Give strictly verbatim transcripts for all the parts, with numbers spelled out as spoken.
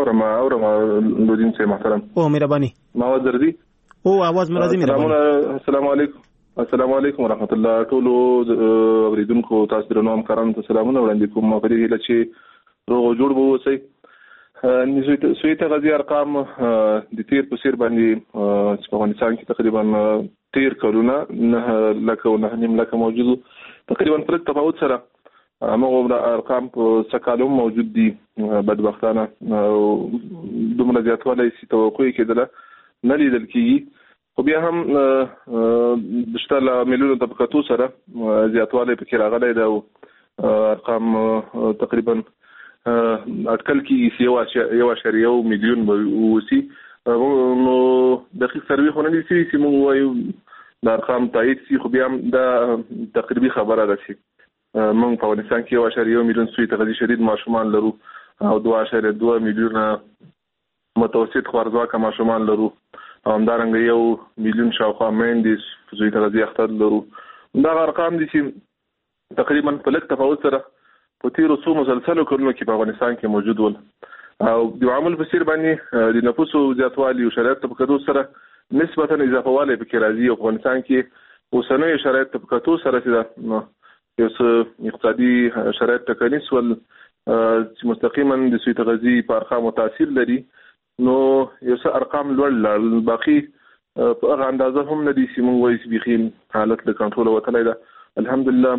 اورم اورم لودین سے محترم. او مهرباني. ما وزردي. او आवाज مرضی مهرباني. السلام علیکم. السلام علیکم ورحمت الله. ټول اوریدونکو تاسو درنو همکارانو ته سلامونه وړاندې کوم. په دې هیله چې روغ جوړ به اوسئ. سویته غزي ارقام د تیر په سیر باندې په افغانستان کې تقریبا تیر کلونه نه لکه نه نیم لکه موجود تقریبا پر تفاوت سره هغه ارقام په سکالو موجود دي. بدبختانه دومره زیاتوالی چې توقع کېدله نه لیدل کېږي، خو بیا هم د شته لاملونو د په کتو سره زیاتوالی پکې راغلی دی او ارقام تقریبا اټکل کېږي یو اعشاریه یو میلیون به اوسي. نو دقیق سروې خو نه دي چې موږ وایو د ارقام تایید شي، خو بیا هم دا تقریبي خبره ده چې موږ په افغانستان کې یو اعشاریه یو میلیون سوی تغذیه شدید ماشومان لرو او دوه اعشاریه دوه میلیونه متوسط خوارځواکه ماشومان لرو او همدارنګه یو میلیون شاوخوا میندې سوی تغذیه اخته لرو. دا ارقام دي چې تقریبا په لږ تفاوت سره په تیرو څو مسلسلو کلونو کې په افغانستان کې موجود ول او د عامل په څیر باندې د نفوسو زیاتوالی او شرایط په کتو سره نسبتا اضافه والی پکې راځي. افغانستان کې اوسنۍ شرایط په کتو سره چې یو څه اقتصادي شرایط ټکنیس ول چې مستقیما د سوی تغذیه په ارقامو تاثیر لري، نو یو څه ارقام لوړ لاړل، باقي په هغه اندازه هم نه دي چې موږ وایو چې بیخي حالت له کنټروله وتلی ده. الحمدلله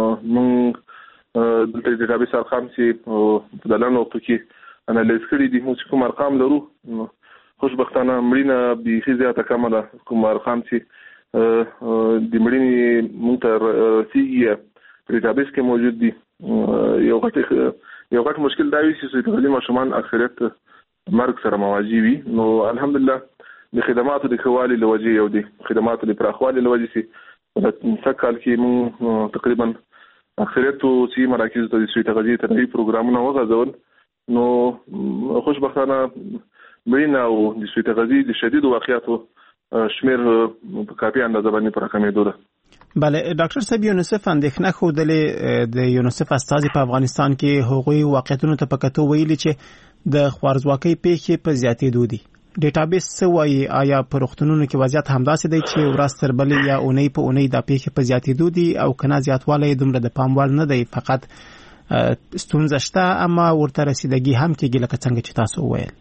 موږ دلته د ډیټابیس ارقام چې په دلنو وختو کې انالیز کړي دي، موږ کوم ارقام لرو خوشبختانه مړینه بیخي زیاته کمه ده. کوم ارقام چې د مړینې موږ ته رسېږي په ډیټابیس کې موجود دي، یو غټ یو غټ مشکل دا وي چې سوی تغذیه ماشومان اکثریت مرګ سره مواجه وي. نو الحمدلله د خدماتو د ښه والي له وجې او د خدماتو د پراخوالي له وجې چې په سږ کال کې موږ تقریبا اکثریتو صحي مراکزو ته د سوی تغذیې ترغیب پروګرامونه وغځول، نو خوشبختانه مړینه او د سوی تغذیې د شدیدو واقعاتو شمیر په کافي اندازه باندې پر کمېدو ده. بله ډاکټر صاحب، یونیسف اندېښنه ښودلې د یونیسف استازي په افغانستان کې هغوی واقعیتونو ته په کتو ویلي چې د خوارځواکۍ پیښې په زیاتېدو دي. ډیټابیس څه وایي؟ آیا په روغتونونو کې وضعیت همداسې دی چې ورځ تر بلې یا اونۍ په اونۍ دا پیښې په زیاتېدو دي او که نه زیاتوالی دومره د پام وړ نه دی، فقط ستونزه شته اما ورته رسیدګي هم کېږي لکه څنګه چې تاسو وویل؟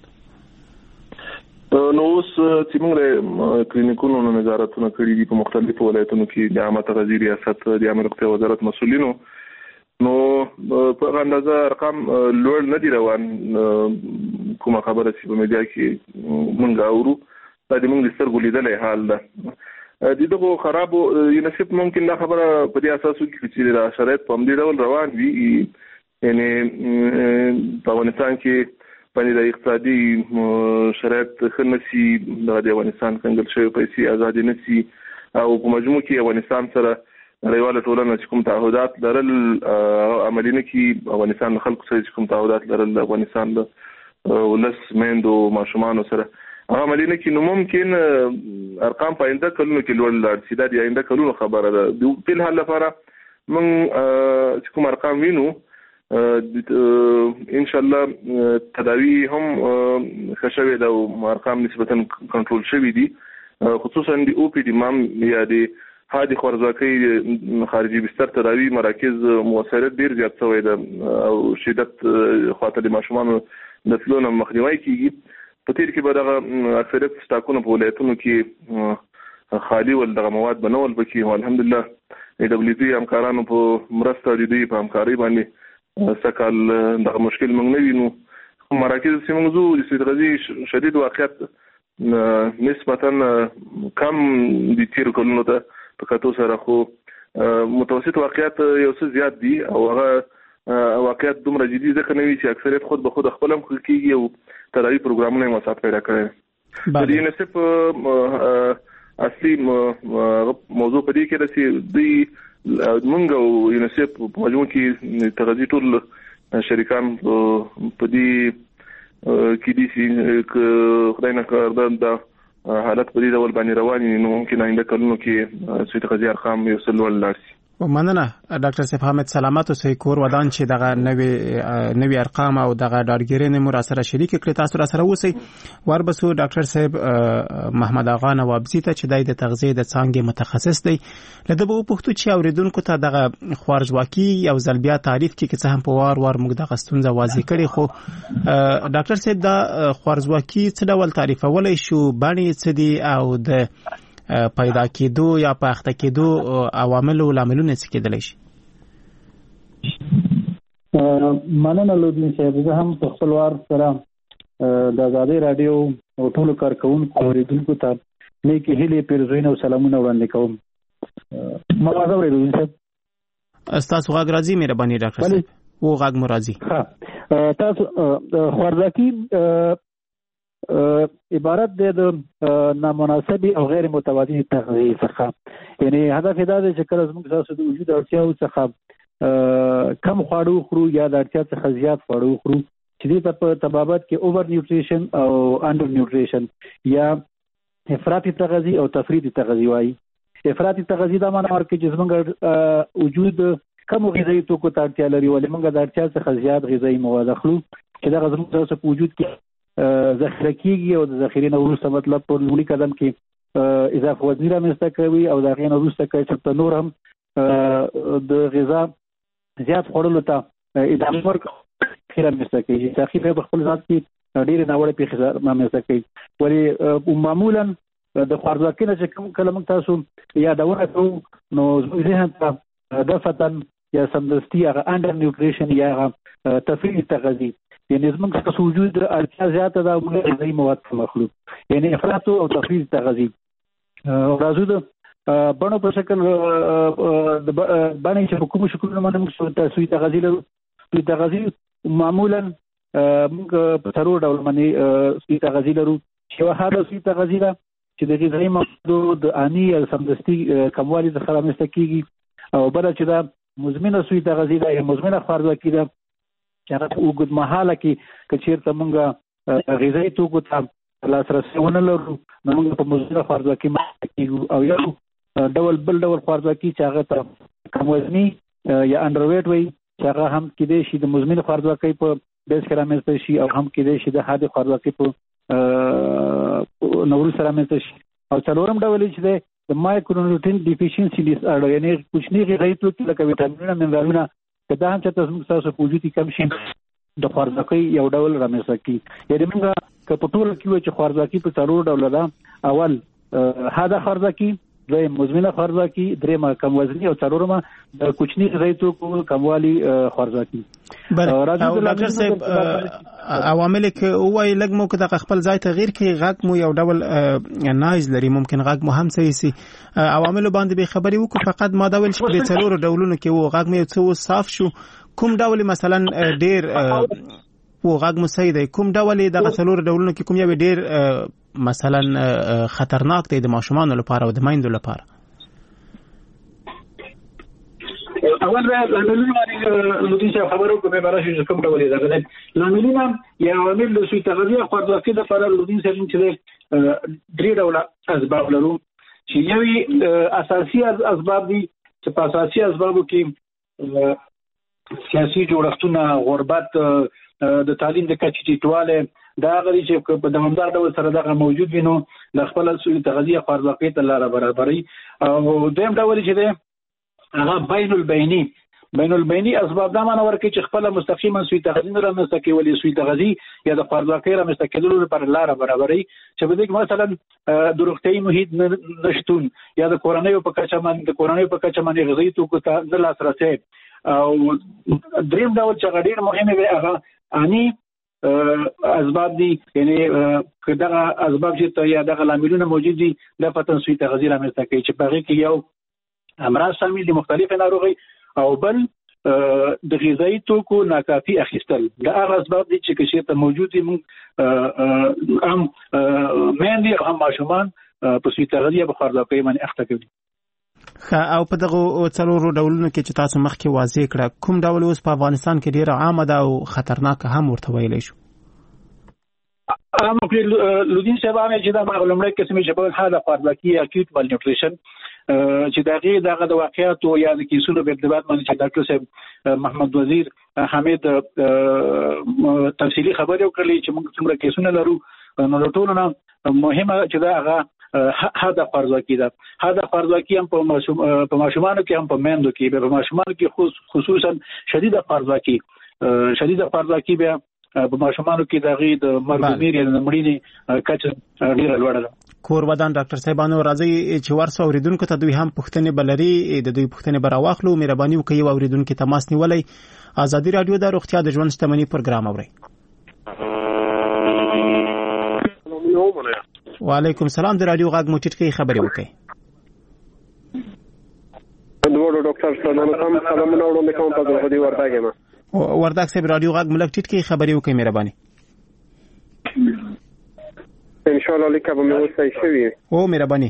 نو اوس چې موږ کلینیکونو نظارتونه کړي دي په مختلفو ولایتونو کې د عامه تغذیې ریاست د عامه روغتیا وزارت مسؤلینو، نو په هغه اندازه ارقام لوړ نه دي روان. کومه خبره چې په میډیا کې موږ اورو دا د موږ د سترګو لیدلی حال ده. د دغو خرابو یونیسف ممکن دا خبره په دې اساس وکړي چې دا شرایط په همدې ډول روان وي، یعنې په افغانستان کې باندې د اقتصادي شرایط ښه نشي، د افغانستان کنګل شوی پیسې ازادي نشي او په مجموع کې افغانستان سره نړیواله ټولنه چې کوم تعهدات لرل عملي نه کړي، افغانستان د خلکو سره چې کوم تعهدات لرل د افغانستان د ولس میندو ماشومانو سره هغه عملي نه کړي، نو ممکن ارقام په آینده کلونو کې لوړ لاړ شي. دا د آینده کلونو خبره ده. د فلحال لپاره موږ چې کوم ارقام وینو ان شاء الله تداوی هم ښه شوې ده او ارقام نسبتا کنټرول شوي دي، خصوصا د او پی ډي مام یا د حادي خوارځواکۍ خارجي بستر تداوی مراکز موثریت ډیر زیات شوی ده او شدت خاطر د ماشومانو د تلو نه مخنیوی کیږي. په تیر کې به دغه اکثریت سټاکونه په ولایتونو کې خالي ول دغه مواد بنول بکی او الحمدلله ای ډبلیو ډي همکارانو په مرسته د دوی په همکارۍ باندې سکال دغه مشکل موږ نه وینو. مراکز چې موږ زو د سوی تغذیې شدید واقعیت نسبتا کم د تیر کلونو ته په کتو سره، خو متوسط واقعیت یو څه زیات دي او هغه واقعیت دومره جدي ځکه نه وي چې اکثریت خود به خود خپل هم کېږي او تداوی پروګرامونه یې مساعد پیدا کړی. د یونیسف اصلي موضوع په دې کې ده چې دوی موږ او یونیسف په مجموع کې تغذیې ټول شریکان په دې کې دي چې خدای نه کړه دا حالت په دې ډول باندې روان وي، نو ممکن آینده کلونو کې سوی تغذیې ارقام یو څه لوړ لاړ شي. ومننه ډاکټر سیف حامد سلامت اوسئ. کور ودان چې دغه نوې نوې ارقام او دغه ډاډګیرنې مو را سره شریک کړي، تاسو را سره اوسئ. وربسو ډاکټر صاحب محمد اغا نوابزی ته چې د تغذیه د څانګې متخصص دی، لده به پوښتو چې اوریدونکو ته دغه خوارزواکي او زلبیا تعریف کې چې هم په وار وار موږ دغه ستونزه واضح کړي، خو ډاکټر صاحب دا خوارزواکي څه ډول تعریفولای شو، باندې څه دي او د پیدا کېدو یا په اخته کېدو عوامل او لاملونه څه کېدلی شي؟ مننه لودین صاحب. زه هم په خپل وار سره د آزادۍ راډیو او ټولو کارکوونکو اوریدونکو ته نیکې هیلې پیرزوینه او سلامونه وړاندې کوم. ما واځه اورئ لودین صاحب؟ ستاسو غږ راځي مهرباني ډاکټر صاحب. و غږ مو راځي. ښه، تاسو خوارزواکي عبارت دی د نامناسبې او غیر متوازنې تغذیې څخه، یعنی هدف دا دی چې کله زموږ تاسو د وجود اړتیاو څخه کم خواړه وخورو یا د اړتیا څخه زیات خواړه وخورو، چې دې ته په طبابت کې اوور نیوټریشن او انډر نیوټریشن یا افراطي تغذیه او تفریطي تغذیه وایي. افراطي تغذیه دا معنی ورکوي چې زموږ وجود کم غذایي توکو ته اړتیا لري، ولې موږ د اړتیا څخه زیات غذایي مواد اخلو چې دغه زموږ تاسو په وجود کې ذخیره کیږي او د ذخیرې نه وروسته مطلب په لومړي قدم کې اضافه وزني رامنځته کوي او د هغې نه وروسته کوي چې نور هم د غذا زیات خوړلو ته ادامه ورکړي رامنځته کوي، چې تاخیر په خپل ذات کې ډېرې ناوړه پېښې رامنځته کوي. ولې معمولا د خوارزواکۍ نه چې کوم کله موږ تاسو یادونه کوو نو زموږ ذهن ته دفعتاً یا سمدستي هغه انډر نیوټریشن یا هغه تفریطي تغذیه، یعنی زموږ تاسو وجود اړتیا زیاته ده او موږ غذایي مواد کم اخلو، یعنی افراط او تفریط تغذیه. راځو د بڼو په شکل د باندې چې په کومو شکلونو باندې موږ تاسو تغذیه لرو. سوی تغذیه معمولا موږ په څلور ډول باندې سوی تغذیه لرو. یوه هغه سوی تغذیه ده چې د غذایي موادو د اني یا سمدستي کموالي څخه رامنځته کېږي، او بله چې دا مزمنه سوی تغذیه ده یا مزمنه خوارزواکي ده چې هغه په اوږد مهاله کې که چېرته موږ غذایي توکو ته لاسرسی ونه لرو نو موږ په مزمنه خوارزواکي مخته کېږو. او یو ډول بل ډول خوارزواکي چې هغه ته کم وزني یا انډرویټ وایي، چې هغه هم کېدای شي د مزمنې خوارزواکۍ په بیس کې رامنځته شي او هم کېدای شي د حادې خوارزواکۍ په نه وروسته رامنځته شي. او څلورم ډول چې دی د مایکرونیوټرین ډیفیشنسي ډیس آرډر، یعنی کوچني غذایي توکي لکه ویټامینونه منرالونه که دا هم چې زموږ ستاسو په وجود کې کم شي د خوارزواکۍ یو ډول رامنځته کېږي. یعنې موږ که په ټوله کې وایو چې خوارزواکي په څلور ډوله ده، اول حاده خوارزواکي، دویم مزمنه خوارزواکي، دریمه کم وزني او څلورمه د کوچني غذایي توکو کموالي خوارزواکي. ډاکټر صاحب عوامل کې وایي لږ مو که د خپل ځای تغییر کوي غږ مو یو ډول نایز لري، ممکن غږ مو هم صحیح سي. عوامل باندې به خبرې وکړو، فقط ما دا ویل چې په څلور ډولونو کې وو غږ مې څه صاف شو، کوم ډول مثلا ډیر و غږ مو صحیح دی، کوم ډول د څلور ډولونو کې کوم یو ډیر مثلا خطرناک دی د ماشومانو لپاره او د میندو لپاره؟ اول به لاملونه باندې لودین صاحب خبرو کوم به راشي چې کوم ډول دی لاملونه یا عوامل د سوی تغذیه خوارزواکۍ لپاره لودین صاحب چې درې ډوله اسباب لرو، چې یوې اساسي اسباب دي چې په اساسي اسبابو کې سیاسي جوړښتونه، غربت، د تعلیم د کچې ټیټوالی، دا غوړي چې په دوامدار ډول سره دغه موجود وي نو د خپل سوی تغذیه خوارزواکۍ ته لاره برابروي. او دویم ډول چې دی هغه بین البیني بین البیني اسباب دا معنی ورکوي چې خپله مستقیما سوی تغذیه نه رامنځته کوي، ولې سوی تغذیه یا د خوارزواکۍ رامنځته کېدلو لپاره لاره برابروي، چې په دې کې مثلا د روغتیایي محیط نشتون یا د کورنیو په کچه باندې د کورنیو په کچه باندې غذایي توکو ته نه لاسرسی. او دریم ډول چې هغه ډېر مهم دی هغه اني اسباب دي، یعنی که دغه اسباب چې یا دغه لاملونه موجود دي دا پتن سوی تغذیه رامنځته کوي، چې په هغې کې یو امراض شامل دي، مختلفې ناروغۍ، او بل د غذایي توکو ناکافي اخیستل. دا هغه اسباب دي چې که چېرته موجود دي موږ هم میندې او هم ماشومان په سوی تغذیه په خوارزواکۍ باندې اخته کوي. ښه، او په دغه څلورو ډولونو کې چې تاسو مخکې واضح کړه، کوم ډول اوس په افغانستان کې ډېره عامه ده او خطرناکه هم ورته ویلی شو؟ عامه کړي لودین صاحب هغه چې دا لومړی قسم چې په حاله خوارزواکي اکیوټ مال نیوټریشن، چې دغه دغه د واقعیت او یا د کیسونو په ارتباط باندې چې ډاکټر صاحب محمد وزیر حمید تفصیلی خبرې وکړلې چې موږ څومره کیسونه لرو نو ټول نه مهمه چې دا هغه هدا فرضاکی ده هدا فرضاکی هم په ماشومانو کې هم په مېندو کې په ماشومانو کې خصوصا شدید فرضاکی شدید فرضاکی به په ماشومانو کې دغه د مرګ مېری د مړینې کچه ډیره لوړه ده. کور ودان ډاکټر صاحبانو راځي چې ورسو اوریدونکو ته دوی هم پوښتنې بلري د دوی پوښتنې براواخلو مهرباني وکړئ او اوریدونکو تماس نیولای ازادي رادیو د روغتیا د ژوند شتمنۍ پروګرام اوري. وعلیکم السلام د رادیو غږ موټیټ کې خبرې وکړئ. دوه ډاکټر سلام سلامونه وړاندې کوم تاسو په دې ورتاګه ما ورداک صاحب رادیو غږ ملک ټیټ کې خبرې وکړئ مهرباني. ان شاء الله لیکه به مې وسای شوی او مهرباني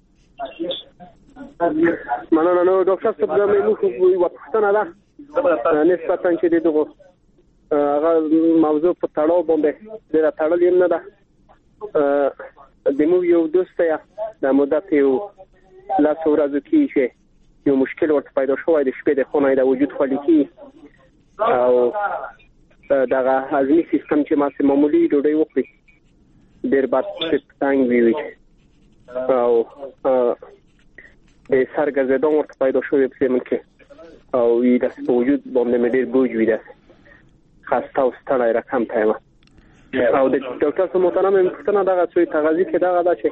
مننه. نو ډاکټر صاحب دا مې نو یو پښتنه ده نسبتا چې دغه هغه موضوع په تړاو باندې ډېر تړلې نه ده. د مو یو دوستیا د مدت یو لا څورازو کې چې یو مشکل ورته پیدا شوی د شپې د خونه د وجود خالیکی او دغه هضمي سیستم چې ما سه معمولی ډوډۍ وخوري ډېر بد څنګه وی او د سرګرځېدو ورته پیدا شوی په سیمن کې او یې د وجود باندې مې ډېر بوج وی ده خاصه او ستړی رقم تایمه او د ډاکټر سره محترم پښتنه دغه څوی تغذیه کې دغه دا چې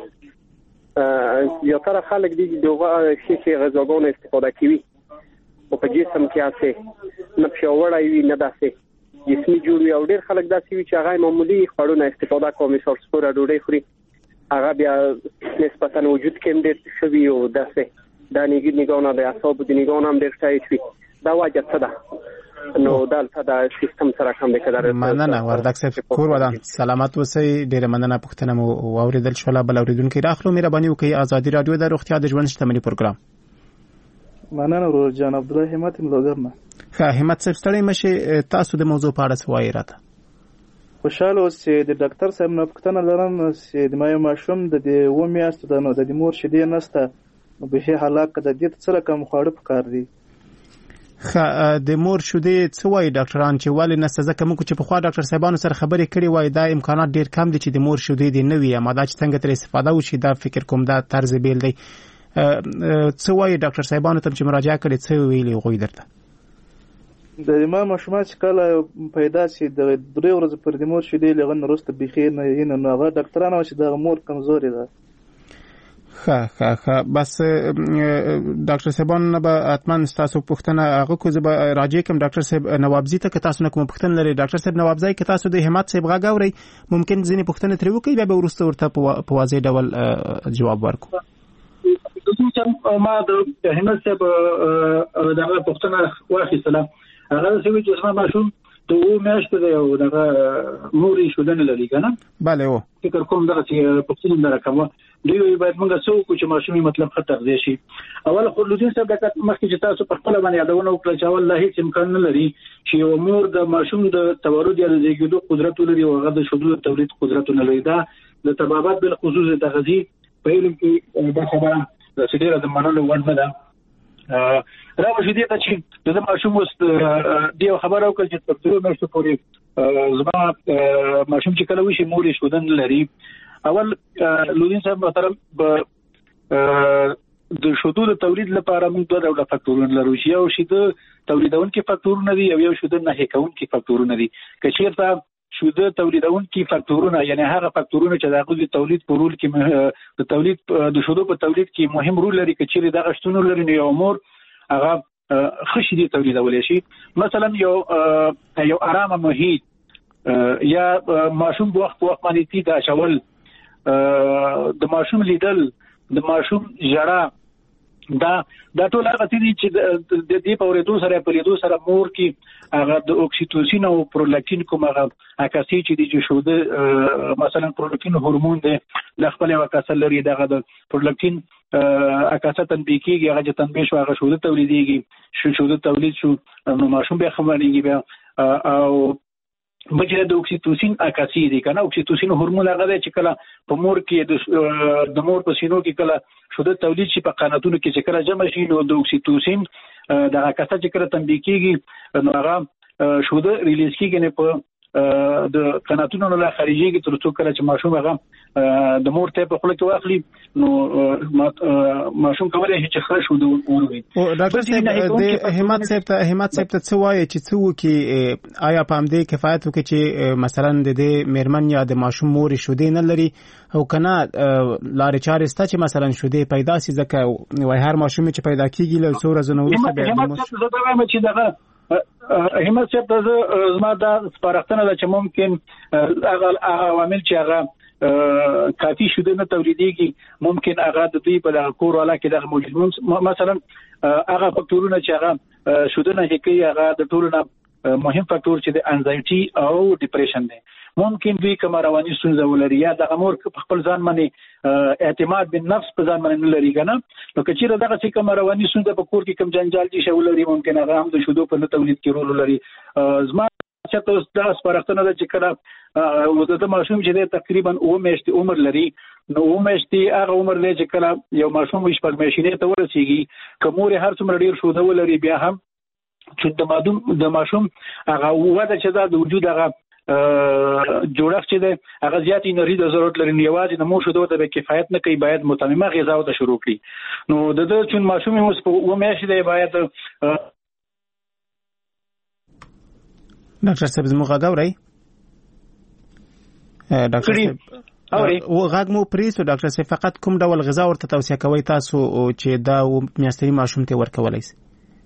یو تر خلک دي دغه شي چې غذاګون استفاده کوي او په جسم کې اسه نه پیاوړی وي نه داسې جسمي جوړ وي او ډېر خلک داسې وي چې هغه معمولی خوړونه استفاده کوي مثال سپوره ډوډۍ خوري هغه بیا نسبتا وجود کې ډېر شوي او داسې دا نیګ نیګونه د اعصاب د نیګونه هم ډېر ټایټ وي دا وجه څه ده نو دلته دا سیستم سره کوم د کډار مننه ورداک صاحب کور ودان سلامات اوسئ ډېر مننه پښتنه مو اوریدل شو لا بل اوریدونکو راخلو مهرباني وکړئ ازادي رادیو د روغتیا د ژوند شتمنۍ پروګرام. مننه ورور جان عبد الله همت ملوګرنه. ښه همت صاحب ستړی مشه تاسو د موضوع په اړه څه وایي راته؟ خوشاله اوسئ د ډاکټر صاحب نه پوښتنه لرم چې د مایو ماشوم د دې و میاشتو د نو د مور شیدې نسته نو به حالات د دې څه رقم خواړه پکار دي. خا د مور شوده څه وایي ډاکټران چې ولې نسته ځکه موږ چې په خوا ډاکټر صاحبانو سره خبرې کړې وای دا امکانات ډیر کم دي چې د مور شوده دی نه وي اما دا چې څنګه تر استفاده وشي دا فکر کوم دا طرز بیل دی. څه وایي ډاکټر صاحبانو ته چې مراجعه کړې څه ویلي غوي درته؟ د ما ماشومان چې کله پیدا شي د درې ورځې پر د مور شوده لغه نورسته بخیر نه ینه نو هغه ډاکټرانو چې د مور کمزوري ده. ښه ښه ښه بس ډاکټر صاحبان به اتمن تاسو پوښتنه هغه کو زه به راځي کوم ډاکټر صاحب نوابزی ته که تاسو نه کوم پوښتنه لري ډاکټر صاحب نوابزی که تاسو د همت صاحب غاګ اوري ممکن ځینې پوښتنه ترې وکړي بیا به ورسته ورته په واضح ډول جواب ورکړو. ما د همت صاحب دغه پوښتنه واخیستله هغه څه وی چې ما ماشوم ته و میاشتې دی او دغه موري شودنه لري کنه bale و فکر کوم دغه چې پوښتنه درکمه دوی باید موږ څو کو چې ماشومي مطلب خطر دی شي. اول خلودین صاحب دغه مخکې چې تاسو په خپل باندې یادونه وکړه چې والله هیڅ امکان نه لري چې یو مور د ماشوم د تولد یا د زیږیدو قدرت لري او هغه د شودو تولید قدرت نه لري. دا د طبابت بل خصوص تغذیه په علم کې دا خبره چې ډیره د منلو وړ نه ده. راوښې دي چې د ماشوم واست دی خبره وکړه چې په ټول مشته پورې زما ماشوم چې کله وشي موري شودن لري. اول لودین صاحب محترم د شودو د تولید لپاره موږ دوه ډول فاکتورونه لرو چې یو شی د تولیدونکو فاکتورونه دي او یو شی د نه هکونکو فاکتورونه دي. که چیرته شوده تولیدونکو فاکتورونه یعنی هغه فاکتورونه چې د غوړي تولید په رول کې د تولید د شودو په تولید کې مهم رول لري که چیرې د غشتونو لري نو یو مور هغه خشي دي تولیدول شي. مثلا یو یو آرامه محیط یا ماشوم په وخت وخت باندې تي دا شول د ماشوم لیدل د ماشوم ژړا دا دا ټول هغه دي چې د دې په ورېدو سره په لیدو سره مور کې هغه د اوکسیټوسین او پرولاکټین کوم هغه اکاسي چې دي چې شوده مثلا پرولاکټین هورمون دی د خپل وکاسه لري دغه د پرولاکټین اکاسه تنبیه کیږي هغه چې تنبیه شو هغه شوده تولیديږي شو شوده تولید شو نو ماشوم به خبرېږي بیا او بچره د اکسیټوسین عکاسي دی کنه. اکسیټوسین هورمون هغه دی چې کله په مور کې د مور په سینو کې کله شوده تولید شي په قناتونو کې چې کله جمع شي نو د اکسیټوسین د عکاسه چې کله تنبیه کیږي نو هغه شوده ریلیز کیږي نه په د قناتونو له خارجيږي تر څو کله چې ماشوم هغه د مور ته په خله کې واخلي نو ماشوم کولای شي چې خرج شوده ورغی. او ډاکټر صاحب د همت صاحب ته همت صاحب ته څه وایي چې څه وکي آیا په همدې کفایت وکړي چې مثلا د دې میرمن یا د ماشوم مور شوده نه لري او کنه لارې چارې ستا چې مثلا شوده پیدا سي ځکه وای هر ماشوم چې پیدا کیږي له څو ورځې نو وروسته به همت صاحب زه وایم چې دغه همت صاحب ته زما دا سپارښتنه ده چې ممکن هغه عوامل چې هغه کافي شوده نه تولیدېږي ممکن هغه د دوی په کور والا کې دغه موجود مثلا هغه فاکتورونه چې هغه شوده نه کوي هغه د ټولو نه مهم فاکتور چې د انزایټي او ډیپریشن دی. ممکن دوی کوم رواني ستونزه ولري یا د امور خپل ځان باندې اعتماد به نفس په ځان باندې لري کنه. نو کچېره دغه چې کوم رواني ستونزه په کور کې کوم جنجال دي شول لري ممکن هغه هم د شودو په تولید کې رول لري. زما چې تاسو دا سپارښتنه ده چې کله د ماشوم چې تقریبا اوه میاشتې عمر لري نو اوه میاشتې هغه عمر دی چې کله یو ماشوم شپږ میاشتې ته ورسیږي کومور هر څومره ډیر شوده ولري بیا هم چې د مادوم د ماشوم هغه وده چې دا د وجود هغه جوړښت چې دی هغه زیات انرژي د ضرورت لري نو یوازې د مور شودو ته به کفایت نه کوي باید متممه غذا ته شروع کړي. نو د دې چې ماشوم اوس په اوه میاشتې دی باید ډاکټر صاحب زموږ غاوري ډاکټر صاحب او غاګ مو پریسو ډاکټر صاحب فقط کوم ډول غذا ورته توصیه کوي تاسو چې دا میاشتنی ماشوم ته ورکولای شي؟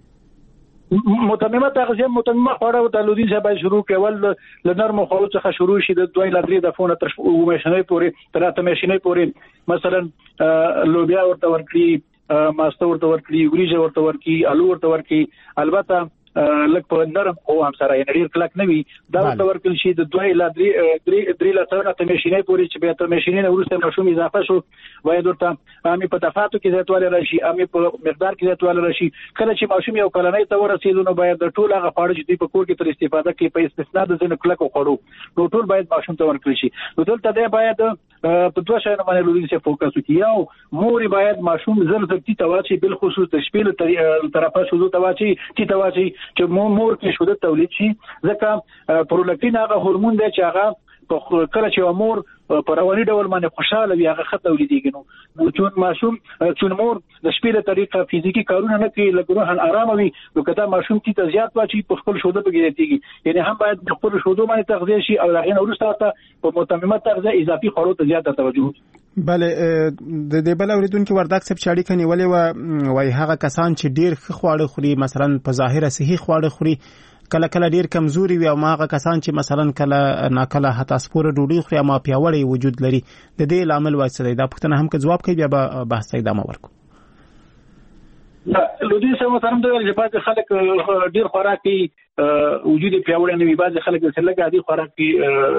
متممه تغذیه متممه خواړه او د لودین ځای شروع کول ل نرمو خوړو څخه شروع شي د دوی لدري د فونه تر ومشنې پورې تر اته مشنې پورې مثلا لوبیا ورته ورکړي ماسته ورته ورکړي وریجه ورته ورکړي الو ورته ورکړي البته لکه په نرم او هم سره یې ډیر کلک نوي دا ورته ورکړل شي د دوی لدري درې درې لته ته مشنې پورې چې به ته مشنې ورسته مشوم اضافه شو وای درته امي په دفعاتو کې زیاتواله راشي امي په مقدار کې زیاتواله راشي کله چې ماشوم یو کلنۍ ته ورسېدو نو باید د ټول هغه خواړه چې په کور کې تر استفاده کې په استثنا د ځینو کلکو خواړو نو ټول باید ماشوم ته ورکړل شي. نو دلته دی باید په دوه شیانو باندې لوړی څه فوکس وکړي. یو مور باید ماشوم زر زر تی تواچی بل خصوص د شپې طرفه شوزو تواچی تی تواچی چې مور کې شوده تولید شي ځکه پرولاکتین هغه هورمون دی چې هغه کله چې مور په رواني ډول باندې خوشاله وي هغه خط تولیدېږي. نو چون ماشوم چون مور د شپې له طریقه فزیکی کارونه نه کوي لکه روحن آرام وي نو کدا ماشوم تی تزیات واچي په خپل شوده بګیږي یعنی هم باید په خپل شوده باندې تغذیه شي او هغه ورسته په متممه تغذیه اضافي خوړو ته زیات توجه. بله د دې بل اوریدونکو ورداک سب چاړي کني ولې و وای هغه کسان چې ډیر خواړه خوري مثلا په ظاهره صحیح خواړه خوري کله کله ډیر کمزوري وي او هغه کسان چې مثلا کله ناکله حتی سپوره ډوډۍ خوري ما پیاوړی وجود لري د دې لامل وایي دا پښتنه هم که جواب کوي بیا به بحث ادامه ورکو. لا لودي سم محترم ته چې بعض خلک ډیر خوراکي وجود پیاوړی نه وي بعض خلک چې لګا دي خوراکي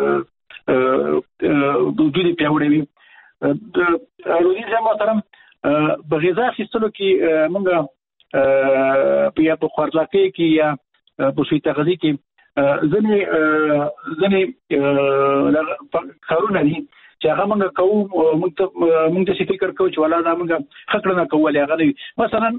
وجود پیاوړی وي. لودي سم محترم په غذا خستلو کې موږ په یا په خوراکي کې یا په شوي تغذیه کې ځنې ځنې کارونه دي چې هغه موږ کوو موږ ته موږ ته فکر کوو چې ولا دا موږ خکړه نه کول هغه دی مثلا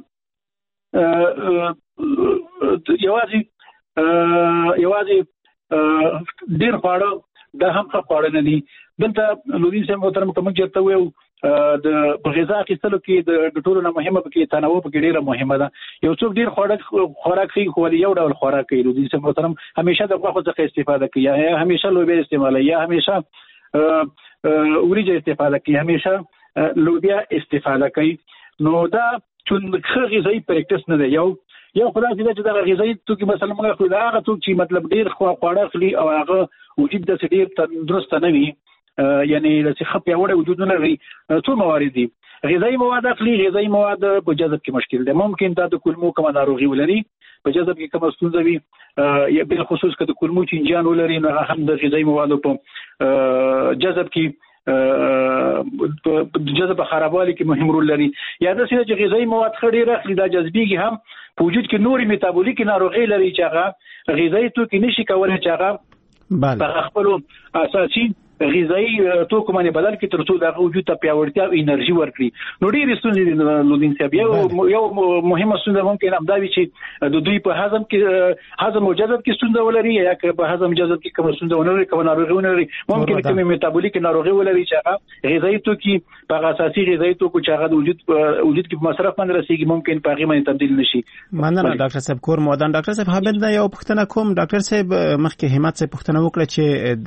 یوازې یوازې ډیر خواړه دا هم ښه خواړه نه دي. دلته لودي صاحب محترم کوم چې ته ویو د غذا اخیستلو کې د ټولو نه مهمه پکې تنوع پکې ډیره مهمه ده. یو څوک ډیر خوراک خوراک کوي خو یو ډول خوراک کوي لودي صاحب محترم همیشه د غوښو څخه استفاده کوي یا همیشه لوبیا استعمالوي یا همیشه وریجه استفاده کوي همیشه لوبیا استفاده کوي. نو دا چې ښه غذایي پریکټس نه دی. یو یو خدای دې چې دا غذایي توکي مثلا موږ خو دا هغه څوک چې مطلب ډیر خواړه خوري او هغه وجود د ډیر تندرست نه وي یعنی د څه پیاوړی وجود نه لري څو موارد دي. غذایي مواد اخلي غذایي مواد په جذب کې مشکل ده ممکن دا د کولمو کومه ناروغي ولري په جذب کې کومه ستونزه وي یا بل خصوص که د کولمو چینجان ولري نو هم د غذایي موادو په جذب کې په جذب خرابوالي کې مهم رول لري. یا د څه چې غذایي مواد خړې راخلي دا جذبيږي هم په وجود کې نوري میتابولیک ناروغي لري چې هغه غذایي توکي نشي کولای چې هغه په خپل اساسي غذایی توکو باندې بدل کې تر څو د وجود ته پیاوړتیا او انرژي ورکړي. نو ډېر ستونزې لودین صاحب یو یو مهمه ستونزه ممکن همدا وي چې د دوی په هضم کې هضم او جذب کې ستونزه ولري یا که په هضم جذب کې کوم ستونزه ولري کوم ناروغي ولري ممکن کوم میټابولیک ناروغي ولري چې هغه غذایی توکي په اساسي غذایی توکو چې هغه د وجود وجود کې مصرف باندې رسیږي ممکن په هغه باندې تبدیل نشي. مننه ډاکټر صاحب کور مودان. ډاکټر صاحب حابب دا یو پوښتنه کوم. ډاکټر صاحب مخکې همت صاحب پوښتنه وکړه چې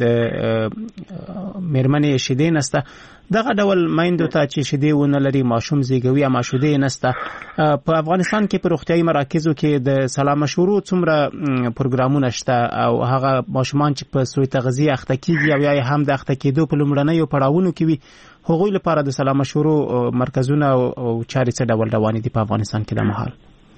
د مېرمنې شیدې نسته دغه ډول مایندو ته چې شیدې ونه لري ماشوم زیږوي اما شیدې نسته. په افغانستان کې په روغتیايي مراکزو کې د سلا مشورو څومره پروګرامونه شته او هغه ماشومان چې په سوی تغذیه اخته کیږي او یا هم د اخته کېدو په لومړنیو پړاوونو کې وي هغوی لپاره د سلا مشورو مرکزونه او چارې څه ډول روانې دي په افغانستان کې د مهال؟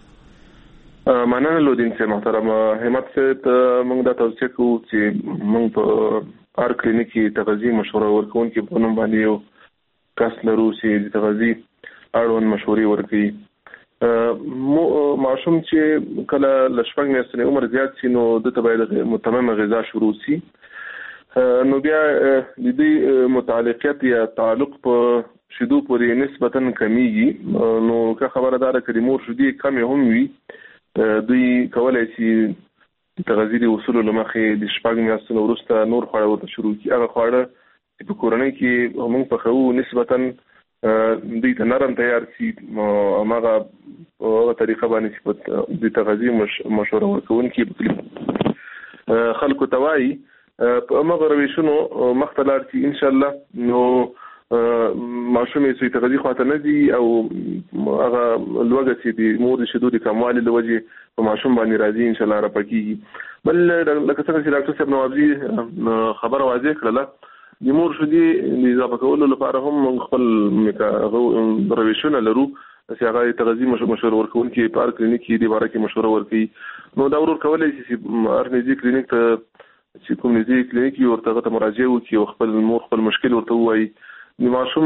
مننه لودین صاحب محترم. همت صاحب موږ دا توصیه کوو چې موږ په هر کلینیک کې تغذیه مشوره ورکوونکي په نوم باندې یو کس لرو چې د تغذیه اړوند مشورې ورکوي. ماشوم چې کله له شپږ میاشتې عمر زیات شي نو دته باید متممه غذا شروع شي. نو بیا د دې متعلقیت یا تعلق په شیدو پورې نسبتاً کمیږي. نو که خبردار کړي مور شیدې کمې هم وي دوی کولای شي د تغذیه اصول لمخې د شپږ میاشتو وروسته نور خواړه ورته شروع کړي. هغه خواړه چې په کورنۍ کې موږ په خو نسبتاً دوی ته نرم تیار شي هغه په طریقه باندې چې د تغذیه مشوره ورکوونکي خلکو ته وایي په هغه رویشونو مختلار چې ان شاء الله نو ماشوم یې چې تغذیه خواته نه دي او هغه لوګه چې د مور د شیدو د کموالي د وجې په ماشوم باندې راځي ان شاء الله راپکیږي. بل لکه څنګه چې ډاکټر صاحب نوابزي خبره واضح کړله د مور شیدې د اضافه کولو لپاره هم خپل رویشونه لرو چې هغه تغذیه مشوره ورکوونکي په هر کلینیک کې د باره کې مشوره ورکوي. نو دا ورور کولای شي چې هر نږدې کلینیک ته چې کوم نږدې کلینیک یې ورته ته مراجعه وکړي او خپل مور خپل مشکل ورته ووایي. د ماشوم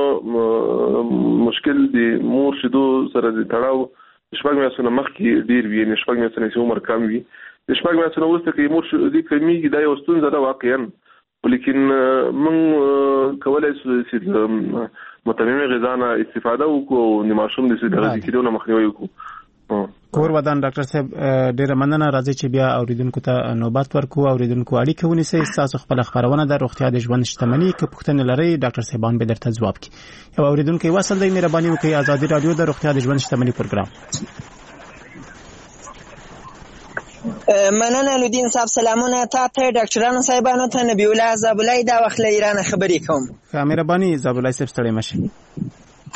مشکل د مور شیدو سره د تړاو شپږ میاشتو مخکې ډیر وي نه شپږ میاشتو عمر کم وي. د شپږ میاشتو وروسته کې مور شیدې کمیږي دا یو ستونزه ده واقعا ولیکن موږ کولای شو چې متممه غذا نه استفاده وکړو د ماشوم د تغذیه کېدو نه مخنیوي وکړو. کور ودان ډاکټر صاحب ډیره مننه. راځي چې بیا اوریدونکو ته نوبت ورکو. اوریدونکو اړیکه ونیسئ. تاسو خپل خبرونه د روغتیا د ژوند شتمنۍ کې پوښتنه لرئ ډاکټر صاحبان به درته ځواب کړي. یو اوریدونکو وصل دی مهرباني وکړئ. ازادي رادیو د روغتیا د ژوند شتمنۍ پروګرام. مننه لودین صاحب. سلامونه تاسو ډاکټرانو صاحبانو ته. نبی الله زابلای دا وخت له ایران خبرې کوم. مهرباني زابلای صاحب ستړي مشه.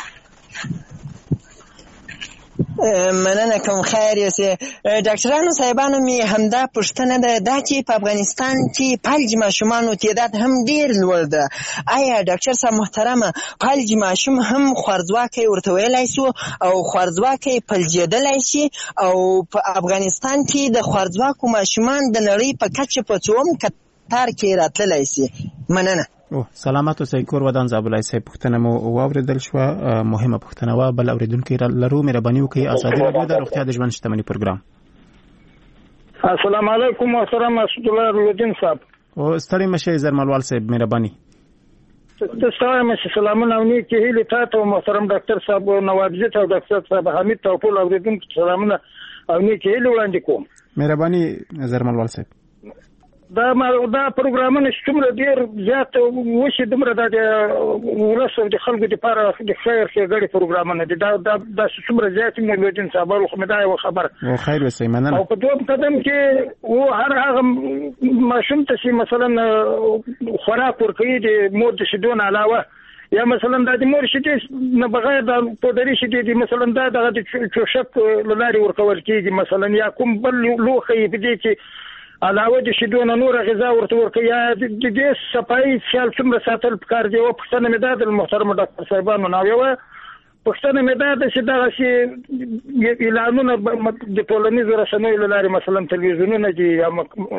مننه کوم. خیر یې ډاکټرانو صاحبانو می همدا پوښتنه ده دا چې په افغانستان کې فلج ماشومانو تعداد هم ډیر لوړ ده. آیا ډاکټر صاحب محترمه فلج ماشوم هم خوارځواکی ورته ویلی شو او خوارځواکی فلجېدلی شي او په افغانستان کې د خوارځواکو ماشومان د نړۍ په کچه په څوم کتار کې راتللی شي؟ مننه. او سلامات اوسئ. کور ودان زابلای صاحب پوښتنه مو واوریدل شو. مهمه پوښتنه و. بل اوریدونکو لرو مهرباني وکړئ. ازادي رادیو د روغتیا د ژوند شتمنۍ پروګرام. السلام علیکم محترم اسد الله لودین صاحب. او ستړي مشه زرملوال صاحب مهرباني. تاسو مشه سلامونه او نیکی هیله تاسو محترم ډاکټر صاحب او نوابزي ته ډاکټر صاحب حمید ته ټول اوریدونکو سلامونه او نیکی هیله وړاندې کوم. مهرباني زرملوال صاحب. دا دا پروګرامونه چې څومره ډېر زیات وشي دومره د ولس او د خلکو لپاره د خیر ښېګړې پروګرامونه دي. دا دا د څومره زیات مولودین صاحب خو مې دا یو خبر او خیر وسې مننه. او په دوم قدم کې و هر هغه ماشوم ته چې مثلا خوراک ورکوي د مور د شیدو نه علاوه یا مثلا د مور شیدې نه بغیر د پودري شیدې مثلا دا د چوشک لاري ورکول کېږي مثلا یا کوم بل لوخي په دې کې علاوه د شیدو نه نور غذا ورته ورکوي یا د دې صفایي خیال څومره ساتل پکار دی. او پښتنه مې دا د محترم ډاکټر صاحبانو نو یو پښتنه مې دا د چې دغه شي اعلانونه د ټولنیزو رسنیو له لارې مثلا تلویزیونونه دي یا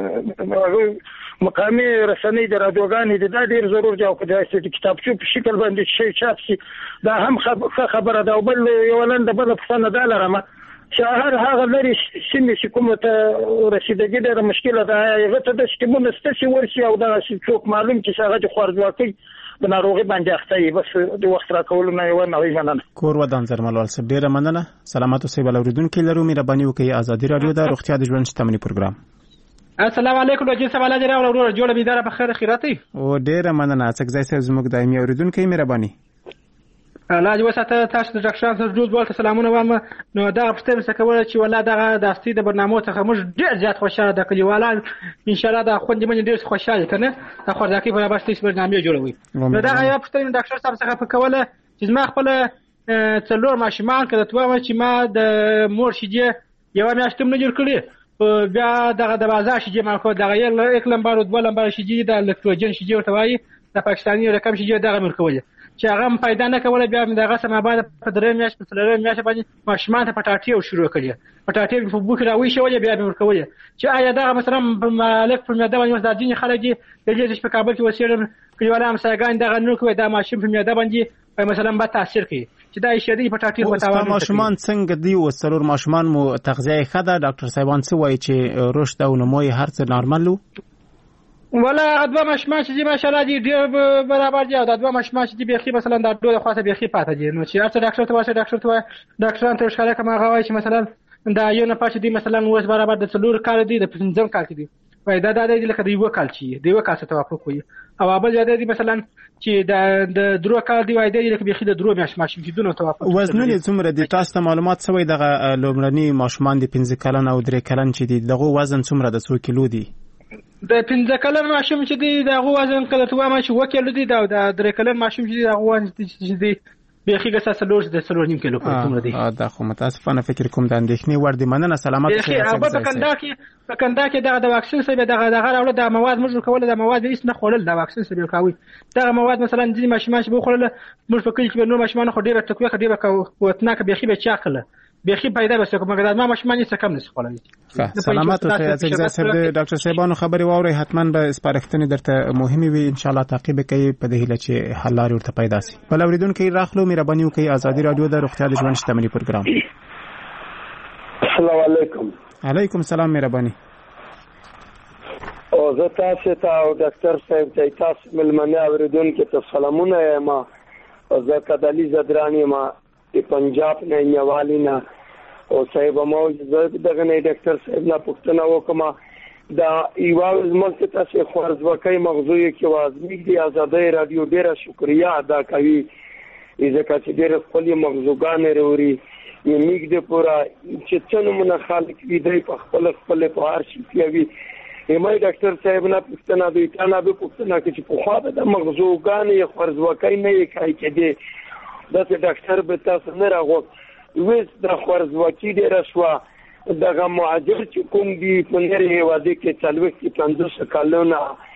مقامي رسنۍ د رادیوګانې دي دا ډېر ضرور دی او که د کتابچو په شکل باندې شی چاپ شي دا هم ښه خبره ده. او بل یوه لنډه بله پوښتنه دا لرم شهر هغه لري سیمې چې کومه ته رسیدګي ډېره مشکله ده هغه ته د سیمونو ستاسي ورشي او دا څوک معلوم چې هغه د خوارځواکۍ د ناروغي باندې اخته وي بس د وخت راکولو نه یو نه وي مننه کور ودان زرملوال صاحب ډېره مننه سلامات اوسئ بل اوریدونکو لرو مهرباني وکړئ ازادي رادیو د روغتیا د ژوند شتمنۍ پروګرام السلام علیکم لوجي صاحب الله جره ورور جوړه بيداره په خیر خیراتي او ډېره مننه څنګه ځای صاحب زموږ دایمي اوریدونکو مهرباني الله دې وساته تاسو د ډاکټر سره جوړ ولته سلامونه وایم نو دا پښتنه څه کوله چې ولا دغه د استي د برنامه څخه موږ ډېر زیات خوشاله د کلیوالان ان شاء الله دا خوندې من ډېر خوشاله کنه د خوځاکي په باسي برنامه جوړوي نو دا یا پښتنه ډاکټر صاحب څخه په کوله چې ما خپل څلور ماشومان کړه ته چې ما د مور شیدې یو میاشتم نه جوړ کړی بیا دغه د بازار شیدې ما خو دغه یو یک لمبر او دوه لمبر شیدې د الکتروجن شیدې ورته وایي د پاکستاني رقم شیدې دغه مرکول چې هغه پیدا نه کوله بیا دغه سم بعد په درې میاشت په څلورم میاشت باندې ماشومان ته پټاټي او شروع کړی پټاټي په بوخ راوي شوې بیا به ورکول چې آیا دا مثلا مالک په میاده باندې د ځینې خلک د دې په کابل کې وسیرم کلیوالان مساګان دغه نو کوي دا ماشوم په میاده باندې مثلا به تاثیر کوي چې دا شیدې پټاټي په تاوان ماشومان څنګه دی او څلور ماشومان مو تغذیه خده ډاکټر صاحبان څه وایي چې رشد او نمو هر څه نارمل ولا دوه ماشومان چې ماشاءالله دي ډېر برابر دي او د دوه ماشومان چې بيخي مثلا د ډوله خاصه بيخي پاتې دي نو چې هر ډاکټر ته واسه ډاکټر ته ډاکټران ته ښکاره کوم هغه وایي چې مثلا دا یو نه پاتې دي مثلا اوس برابر د څلور کال دي د پنځم کال کې دي وای دا د دې لکه دی یو کال چې دی یو کال څه توافق کوي او ابل زیاده دي مثلا چې د د درو کال دی وای دی لکه بيخي د درو میاش ماشوم چې دونه توافق وزنونه څومره دي تاسو ته معلومات سوي دغه لومړني ماشومان د پنځه کلن او درې کلن چې دي دغه وزن څومره د څو کیلو دي د پنځه کلن ماشوم چې دی دغه وزن کله ته ما چې وکیل دی دا د درې کلن ماشوم چې دی دغه وزن چې دی بيخي ګسه سلوش د سلور نیم کیلو په څومره دی دا خو متاسفانه فکر کوم د اندېښنې ور دي مننه سلامت اوسئ په کنده کې په کنده کې دغه د واکسین سره دغه دغه راوړل د مواد موږ کول د مواد هیڅ نه خورل د واکسین سره کوي دغه مواد مثلا د ماشومان چې بخورل موږ په کلی کې نو ماشومان خو ډیره تکوي ډیره وتناک بيخي به چاقله بيخي پیدا بس کومه قدر ما ماشومان یې څه کم نس خورل سلامت اوسئ ځکه صاحب د ډاکټر صاحبانو خبري واوري حتما به سپارښتنې درته مهمه وي ان شاء الله تعقیب کوي په دې هیله چې حل لارې ورته پیدا شي بل اوریدونکو راخلو مهرباني وکړئ ازادي رادیو د روغتیا د ژوند شتمنۍ پروګرام السلام علیکم علیکم السلام مهرباني او زه تاسو ته او ډاکټر صاحب ته تاسو ملمنه اوریدونکو ته سلامونه یم او زه کدالي زدرانی ما د پنجاب نه نیوالینا او صاحب مو زه دغه نه ډاکټر صاحب نه پوښتنه وکم دا ایواز ملک تاسو خوارځواکۍ موضوع کې وازمی دی ازادي رادیو ډیره شکریا ادا کوي ځکه چې ډیره خپل موضوعګان لري یمیګ د پورا چې څنګه مون خلک وی دی په خپل خپل په هر شي کوي یمای ډاکټر صاحب نه پوښتنه دوی ته نه به پوښتنه کوي چې په خوا د موضوعګان یې خوارځواکۍ نه کوي کېدی دا چې ډاکټر به تاسو نه راغو وېس د خوارځواکۍ ډیره شو دغه مهاجر چې کوم دی په نړۍ هیواد کې څلوي کې پنځوس کلونه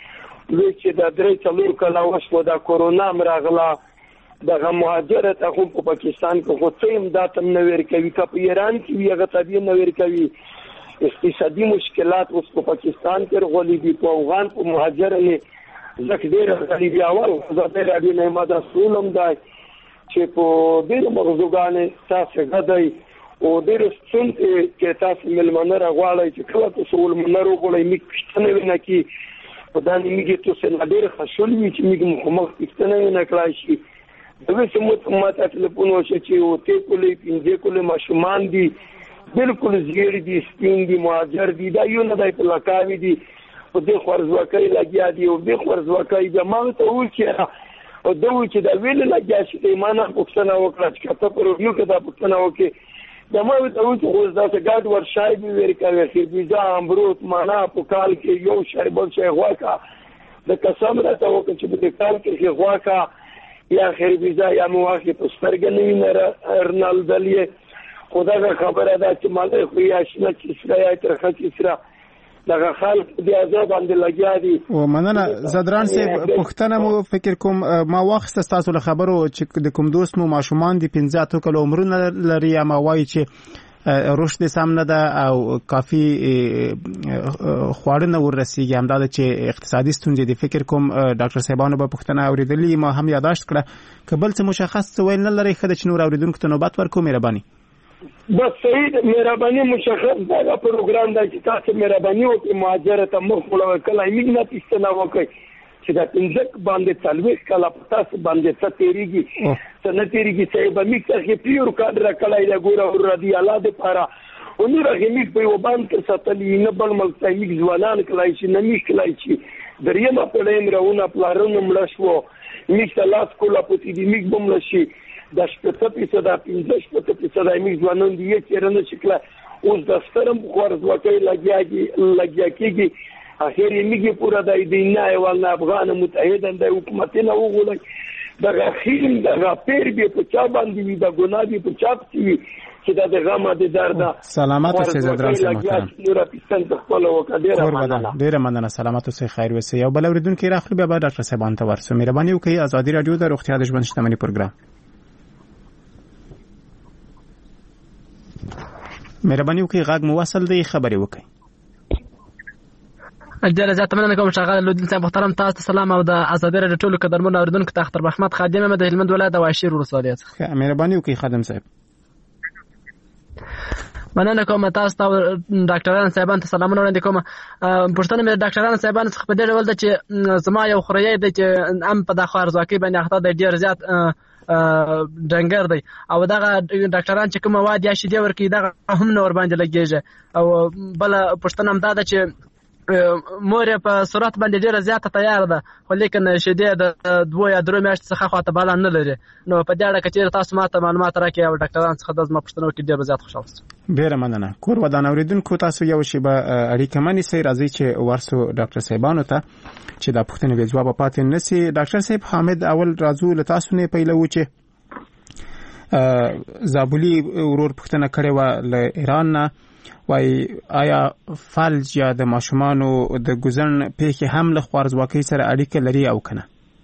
وې چې د درې څلور کاله وشو د کورونا مرغلا دغه مهاجر ته خو په پاکستان کې خو څه امداد نه ورکوي کپ ایران کې هغه طبيعي نه ورکوي اقتصادي مشکلات اوس په پاکستان کې غولي دي په افغان په مهاجر نه زکه ډیره غریبي اول زه د دې نه ماده سولم دای چې په ډیرو موضوعګانې تاسو غدای او ډیرو څنګه کې تاسو ملمنه راغواړئ چې کله تاسو ولمنه راغواړئ میک پښتنه ونه کی په دانه میګه تاسو نه ډیر خوشحال وي چې میګ مخمخ پښتنه ونه کړای شي دغه سموت ماته ټلیفون وشي چې او ته کولې پینځه کولې ماشومان دي بالکل زیړ دي سپین دي مهاجر دي دا یو نه دی په لکاوي دي په دې خوارځواکۍ لګیا دي او دې خوارځواکۍ د ما ته وایي چې او دوی چې دا ویل لګیا چې ایمانه پښتنه وکړه چې تاسو په ریویو کې دا پښتنه وکړي دا ما ته وایي چې اوس دا څنګه ګډ ورشای به ورکوي خیر بيزا امبروت معنا په کال کې یو شای بل شای غواکا د قسم راته وکړي چې په کال کې غواکا یا خیر بيزا یا مواخي په سترګ نه ویني ارنالدلیه خدای خبره ده چې مالې خو یا شنه چې سره یا ترخه چې سره دغه خلک د عذاب باندې لګیا دي او مننه زدران صاحب پښتنه مو فکر کوم ما وخت تاسو له خبرو چې د کوم دوست مو ماشومان دي پنځه اتو کلو عمرونه لري ما وایي چې رشد سم نه ده او کافي خواړه نه ورسیږي همدا چې اقتصادي ستونزې دي فکر کوم ډاکټر صاحبانو به پښتنه اوریدلی ما هم یاداشت کړه کبل څه مشخص ویل نه لري خدای چې نور اوریدونکو ته نوبت ورکو مهرباني بس صحیح مهرباني مشخص دا پروګرام دی چې تاسو مهرباني وکړئ مهاجرت ته مخ وړئ کله موږ نه پوښتنه وکړئ چې دا پنځه باندې څلوېښت کاله په تاسو باندې څه تېرېږي څه نه تېرېږي صاحب موږ څخه پیور کاډر کړی دی ګوره رضي الله دپاره او نور هغې موږ په یوه باند کې ساتلي نه بل ملک ته موږ ځوانان کړی شي نه موږ کړی شي درېیمه پېړۍ مړونه پلارونه مړه شوه موږ ته لاس کوله پوتې دي موږ به مړه شي دا شپېته فیصده پنځه شپېته فیصده موږ ځوانان دي یې چېرې نه شي کړی اوس د ستره خوارځواکۍ لګیا کېږي اخر یې میږي پورا د دینه ایوال افغان متحد د حکومتونه وغولای دغه خیم دغه پیر به په چا باندې وي د ګناه دی په چا پتی چې د غما د درد سلامات اوسئ زدران سره محترم نور پاکستان ته خپل وکړه ډیره مننه سلامات اوسئ خیر وسه یو بل اوریدونکو راخلو بیا ډاکټر صاحبان ته ورسو مهرباني وکړئ ازادي رادیو د روغتیا د ژوند شتمنۍ پروګرام مهرباني وکړئ غږ مو وصل دی خبري وکړئ ډیره زیاته مننه کوم شغال لودین صاحب محترم تاسو ته سلام او د ازادي رادیو ټولو قدرمنو اوریدونکو ته اختر محمد خادم مې د هلمند ولایت د واشیر ولسوالۍ څخه مهرباني وکړئ خادم صاحب مننه کوم تاسو ته ډاکټرانو صاحبانو ته سلامونه وړاندې کوم پښتنه مې ډاکټرانو صاحبانو څخه په دې ډول ده چې زما یو خوري دی چې ام په د خوارځواکۍ باندې اخته دی ډیر زیات ډنګر دی او دغه ډاکټران چې کوم واد یا شیدې ورکوي دغه هم نور باندې لګیږي او بل پښتنه هم دا ده چې مور په صورت باندې ډیره زیاته تیار ده خو لیکن شیدې د دوه یا درې میاشتې څخه خواته بالا نه لري نو په دې اړه کې چې تاسو ماته معلومات راکړئ او ډاکټران څخه د زما پوښتنه وکړي ډیره زیات خوشاله شم ډیره مننه کور ودان اوریدونکو تاسو یو شی به اړیکه منی سي راځي چې ورسو ډاکټر صاحبانو ته چې دا پوښتنه به جواب پاتې نسی ډاکټر صاحب حامد اول راځو له تاسو نه پیلو چې زابلی ورور پوښتنه کړې و له ایران نه وای آیا فلج یا د ماشومانو د ګزن پیښې هم له خوارځواکۍ سره اړیکه لري او کنه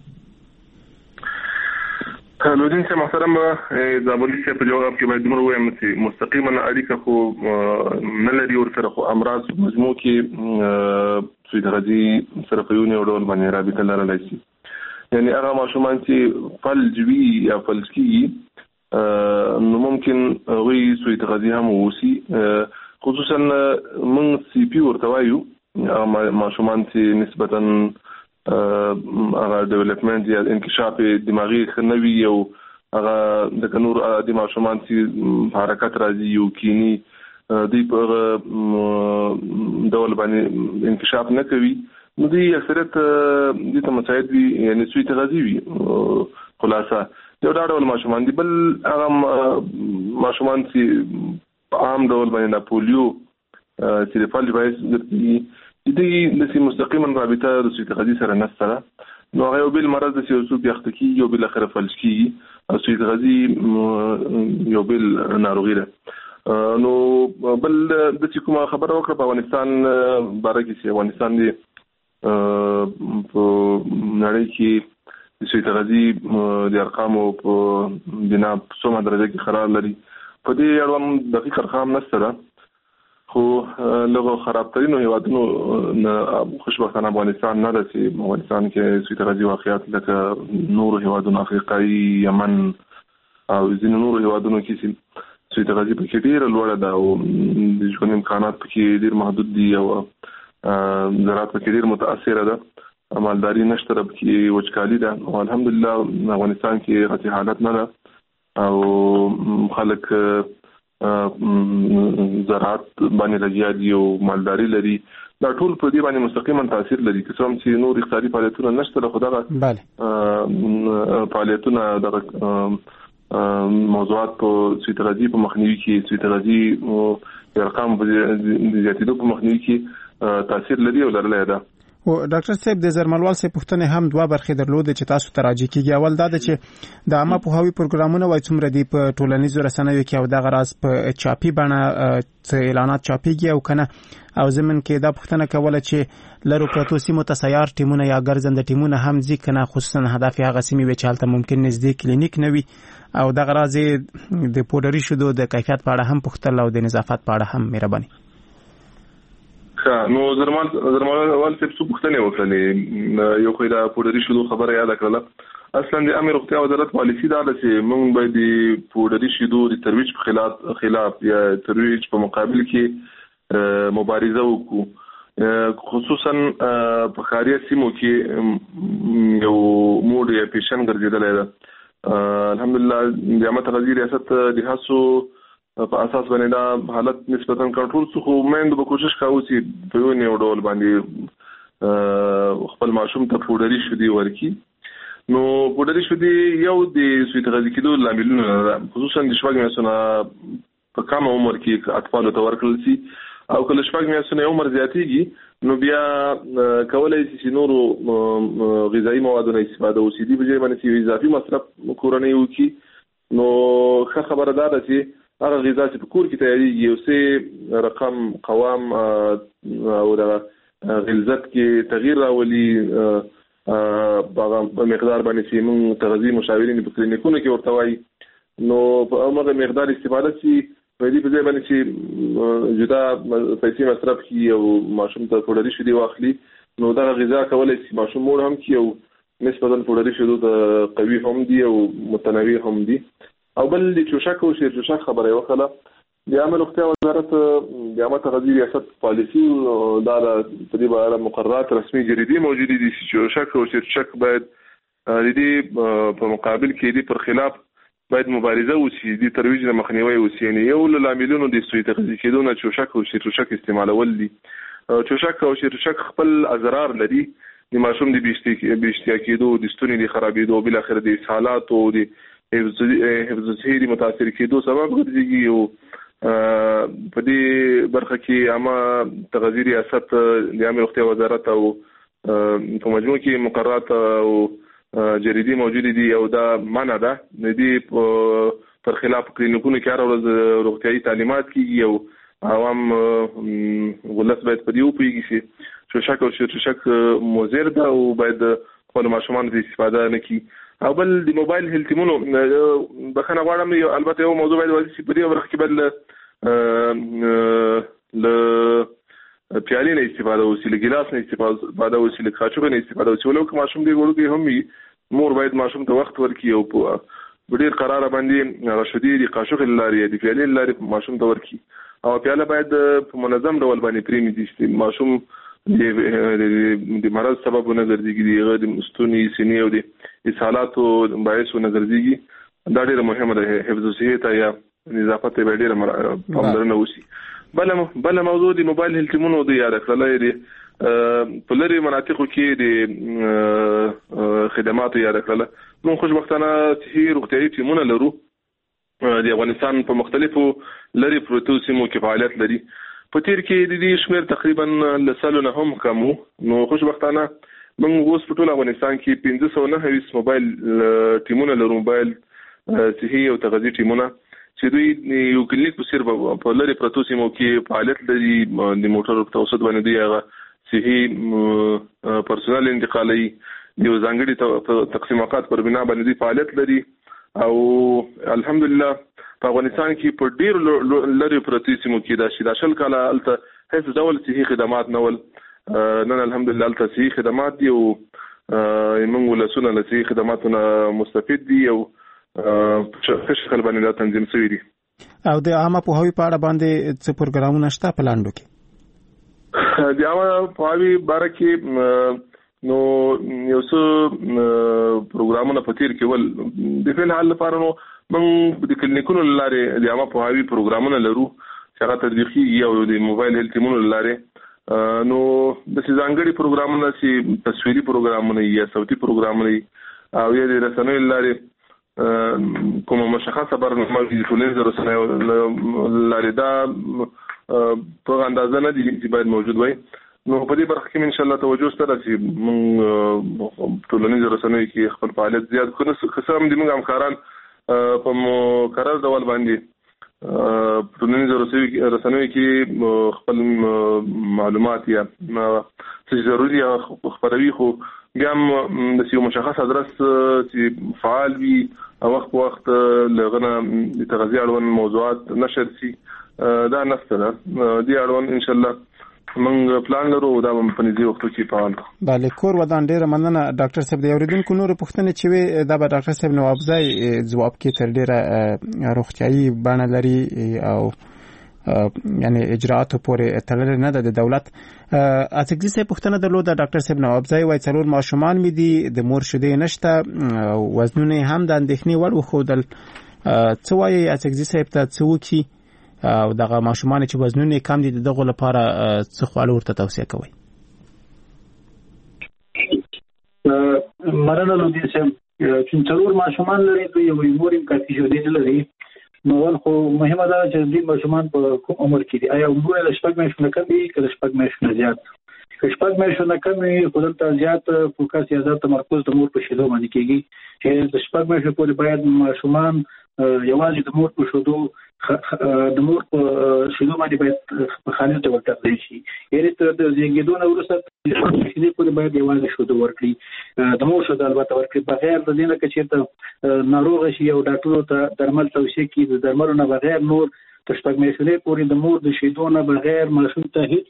لودین سے محترم زابلی سے په جواب کې باید موږ وایم چې مستقیما اړیکه خو نه لري او سره خو امراض مجموع کې چې درځي صرفيونی او ډول باندې رابطه لرلای شي یعنی هغه ماشومان چې فلج وي یا فلج کیږي نو ممکن وي سوی تغذیه هم وسی خصوصا من سی پی ورته وایو ماشومان چې نسبتا هغه ډیولپمنٹ یا انکشاف دماغي خنوي او هغه د کنور د ماشومان چې حرکت راځي یو کینی د په ډول باندې انکشاف نه کوي نو دی اکثریت د ته مساعد وي یعنی سوی تغذیه وي خلاصه یو ډول ماشومان دي بل هغه ماشومان چې عام ډول باندې د پولیو چې د فلج باعث ګرځي د دې مستقیما رابطه د سوی تغذیه سره نشته نو هغه یو بل مرض د سیاسو بیاختکی یو بل اخر فلج کی او سوی تغذیه یو بل ناروغي ده نو بل د چې کومه خبره وکړه په افغانستان باره کې چې افغانستان دی په نړۍ کې سوی تغذیه د ارقامو په بنا څومره درجه کې قرار لري په دې اړه دقیق ارقام نشته خو لږه خرابترین هیوادونو خوشبختانه افغانستان نه ده چې افغانستان کې سوی تغذیه واقعیت لکه نور هیوادونو افریقایي یمن او ځینې نور هیوادونو کې چې سوی تغذیه پکې ډېره لوړه ده او د ژوند امکانات پکې ډېر محدود دي او زراعت پکې ډېر متاثره ده مالداري نشته پکې وچکالي ده او الحمدلله افغانستان کې هغه حالت نه ده او خلک زراعت باندې لګیا دي او مالداري لري دا ټول په دې باندې مستقیما تاثیر لري که څوم چې نور اقتصادي فعالیتونه نشته خو دغه bale فعالیتونه دغه موضوعات په سوی تغذیه په مخنیوي کې سوی تغذیه او ارقام په زیاتېدو په مخنیوي کې تاثیر لري او لرلای ده او ډاکټر صاحب د زرملوال صاحب پوښتنه هم دوه برخې درلودې چې تاسو ته راځي کیږي اول دا ده چې د عامه پوهاوی پروګرامونه وای څومره دی په ټولنیزو رسنیو کې او د غراس په چاپی بڼه څه اعلانات چاپیږي او کنه او زمون کې دا پوښتنه کوله چې لرو پروتو سیمو ته سیار ټیمونه یا ګرځنده ټیمونه هم ځکه خصوصا هدف هغه سیمې وی چالت ممکن نزدیک کلینیک نوي او د غراز د پودری شودو د کیفیت په اړه هم پوښتل او د نظافت په اړه هم مهرباني نو زرمال زرمال اول څه څه پوښتنه وکړلې یو خو دا پودری شودو خبره یاد کړله اصلا د امر روغتیا وزارت پالیسی دا ده چې موږ باید د پوډري شیدو د ترویج په خلاف خلاف یا ترویج په مقابل کې مبارزه وکړو، خصوصا په ښاري سیمو کې یو موډ یا پیشن ګرځېدلی ده. الحمدلله د عامه تغذیې ریاست د هڅو په اساس باندې دا حالت نسبتا کنټرول شو، خو موږ به کوشش کوو چې په یو نه ډول باندې خپل ماشوم ته پوډري شیدې ورکړي. نو پوډري شیدې یو د سوی تغذیه کېدو لاملونه ده، خصوصا د شپږ میاشتو نه په کم عمر کې اطفالو ته ورکړل شي، او کله شپږ میاشتو نه عمر زیاتېږي نو بیا کولای شي چې نورو غذایي موادو نه استفاده وشي، دې په ځای باندې چې اضافي مصرف کورنۍ وکړي. نو ښه خبره دا ده چې هغه غذا چې په کور کې تیارېږي یو څه رقم قوام او د غلظت کې تغییر راولي په مقدار باندې چې موږ تغذیه مشاورین په کلینیکونو کې ورته وایي، نو په هغه مقدار استفاده شي په دې په ځای باندې چې جدا پیسې مصرف کړي او ماشوم ته پوډري شیدې واخلي، نو دغه غذا کولی شي ماشوم موړ هم کړي او نسبتا پوډري شیدو ته قوي هم دي او متنوع هم دي. او بل د چوشک او شیر چوشک خبره وکړه، د عامه روغتیا وزارت د عامه تغذیې ریاست پالیسی دا په دې اړه مقررات رسمي جریدې موجودې دي چې چوشک او شیر چوشک باید د دې په مقابل کې دې پر خلاف باید مبارزه وشي، د ترویج نه مخنیوي وشي. یعنی یو له لاملونو د سوی تغذیه کېدو نه چوشک او شیر چوشک استعمالول دي. چوشک او شیر چوشک خپل اضرار لري، د ماشوم د بېاشتیا کېدو، د ستوني د خرابېدو، بل اخر د اسهالات او د حفظ الصحې د متاثر کېدو سبب ګرځي. او په دې برخه کې عامه تغذیه ریاست د عامه روغتیا وزارت او په مجموع کې مقررات او جریدې موجودې دي، او دا منع ده د دې پر خلاف کلینیکونو کې هره ورځ روغتیایي تعلیمات کېږي او عوام ولس باید په دې وپوهېږي چې چوشک او شیر چوشک مضر ده او باید خپلو ماشومانو ته استفاده نه کړي. او بل د موبایل هیلتیمونو بخښنه غواړم، البته یو موضوع باید واضح شي، په دې برخه کې باید له پیالې نه استفاده وشي، له ګیلاس نه استفاده وشي، له کاچوغې نه استفاده وشي. ولو که ماشوم ډېر وړوکی هم وي، مور باید ماشوم ته وخت ورکړي او په ډېر قراره باندې هغه شیدې د کاچوغې له لارې یا د پیالې له لارې ماشوم ته ورکړي، او پیاله باید په منظم ډول باندې پرېمږدي چې ماشوم د مرض سبب ونه ګرځېږي، د هغه د ستوني، سینې او د اسهالاتو باعث ونه ګرځېږي. دا ډېره مهمه ده، حفظ الصحې ته یا نظافت ته باید ډېره پاملرنه وشي. بله موضوع د موبایل هیلتیمونو د یاد کړلی دی، په لرې مناطقو کې د خدماتو یاد کړله. موږ خوشبختانه صحي روغتیایي ټیمونه لرو، د افغانستان په مختلفو لرې پروتو سیمو کې فعالیت لري. په تیر کې د دې شمېر تقریبا له سلو نه هم کم و. نو خوشبختانه موږ اوس په ټول افغانستان کې پنځه سوه نهه ویشت موبایل ټیمونه لرو، موبایل صحي او تغذیې ټیمونه، چې دوی یو کلینیک په څېر په لرې پرتو سیمو کې فعالیت لري. د موټرو په توسط باندې دوی هغه صحي پرسونل انتقالوي، د یو ځانګړي تقسیم اوقات پر بنا باندې دوی فعالیت لري. او الحمدلله په افغانستان کې په ډېرو لرې پرتو سیمو کې دا چې دا شل کاله هلته هېڅ ډول صحي خدمات نه ول، نن الحمدلله هلته صحي خدمات دي او موږ ولسونه له صحي خدماتو نه مستفید دي او ښه شکل باندې دا تنظیم شوي دي. او د عامه پوهاوي په اړه باندې څه پروګرامونه شته په لاندو کې؟ د عامه پوهاوي باره کې نو یو څه پروګرامونه په تیر کې ول د فعل حال لپاره، نو موږ د کلینیکونو له لارې د عامه پوهاوي پروګرامونه لرو چې هغه تطبیقي او د موبایل هیلتیمونو له لارې. نو داسې ځانګړي پروګرامونه چې تصویري پروګرامونه یا صوتي پروګرامونه او یا د رسنیو له لارې کومه مشخصه برنامه د ټولنیزو رسنیو له لارې دا په اندازه نه دي چې باید موجود وي. نو په دې برخه کې انشاءالله توجه شته چې موږ ټولنیزو رسنیو کې خپل فعالیت زیات کړو، څه هم د موږ همکاران په مقرر ډول باندې ټولنیزو رسنیو کې خپل معلومات یا څه ضروري خپروي، خو بیا هم د یو مشخص ادرس چې فعال وي او وخت په وخت له هغه نه د تغذیې اړوند موضوعات نشر شي دا نشته ده. دې اړوند انشاءالله موږ پلان لرو دا په نږدې وخت کې فعال کو. بله کور ودان ډیره مننه ډاکټر صاحب. د اوریدونکو نور پوښتنې چې وي دا به ډاکټر صاحب نوابزای ځواب کې تر ډیره روغتيایي بڼه لري او یعنی اجراءات پورې تړلې نه ده د دولت. اڅکزي صاحب پوښتنه درلوده ډاکټر صاحب نوابزای وای څلور ماشومان مې دي د مور شیدې نشته وزنونه هم د اندېښنې وړ وښودل. څه وایي اڅکزي صاحب ته څه وکړي او دغه ماشومان چې وزنونه کم دي دغه لپاره څه خواړه ورته توصیه کوي؟ مرنه لودي صاحب چې څلور ماشومان لري دوی یو مور هم کافي شیدې نه لري. نو ول خو مهمه ده چې دې ماشومان په کوم عمر کې دي؟ آیا عمر له شپږ میاشتو نه کم دي که شپږ میاشتو نه زیات؟ که شپږ میاشتو نه کم وي خو دلته زیات فوکس یا زیات تمرکز د مور په شیدو باندې کېږي چې د شپږ میاشتو پورې باید ماشومان یوازې د مور په شیدو د مور په شیدو باندې باید په خالي ډول تغذیه شي. یعنې تر د زیږېدو نه وروسته شیدې پورې باید یوازې شیدو ورکړي، د مور شیدو البته ورکړي، بغیر د دې نه که چېرته ناروغه شي او ډاکټرو ته درمل توصیه کړي د درملو نه بغیر نور تر شپږ میاشتې پورې د مور د شیدو نه بغیر ماشوم ته هیڅ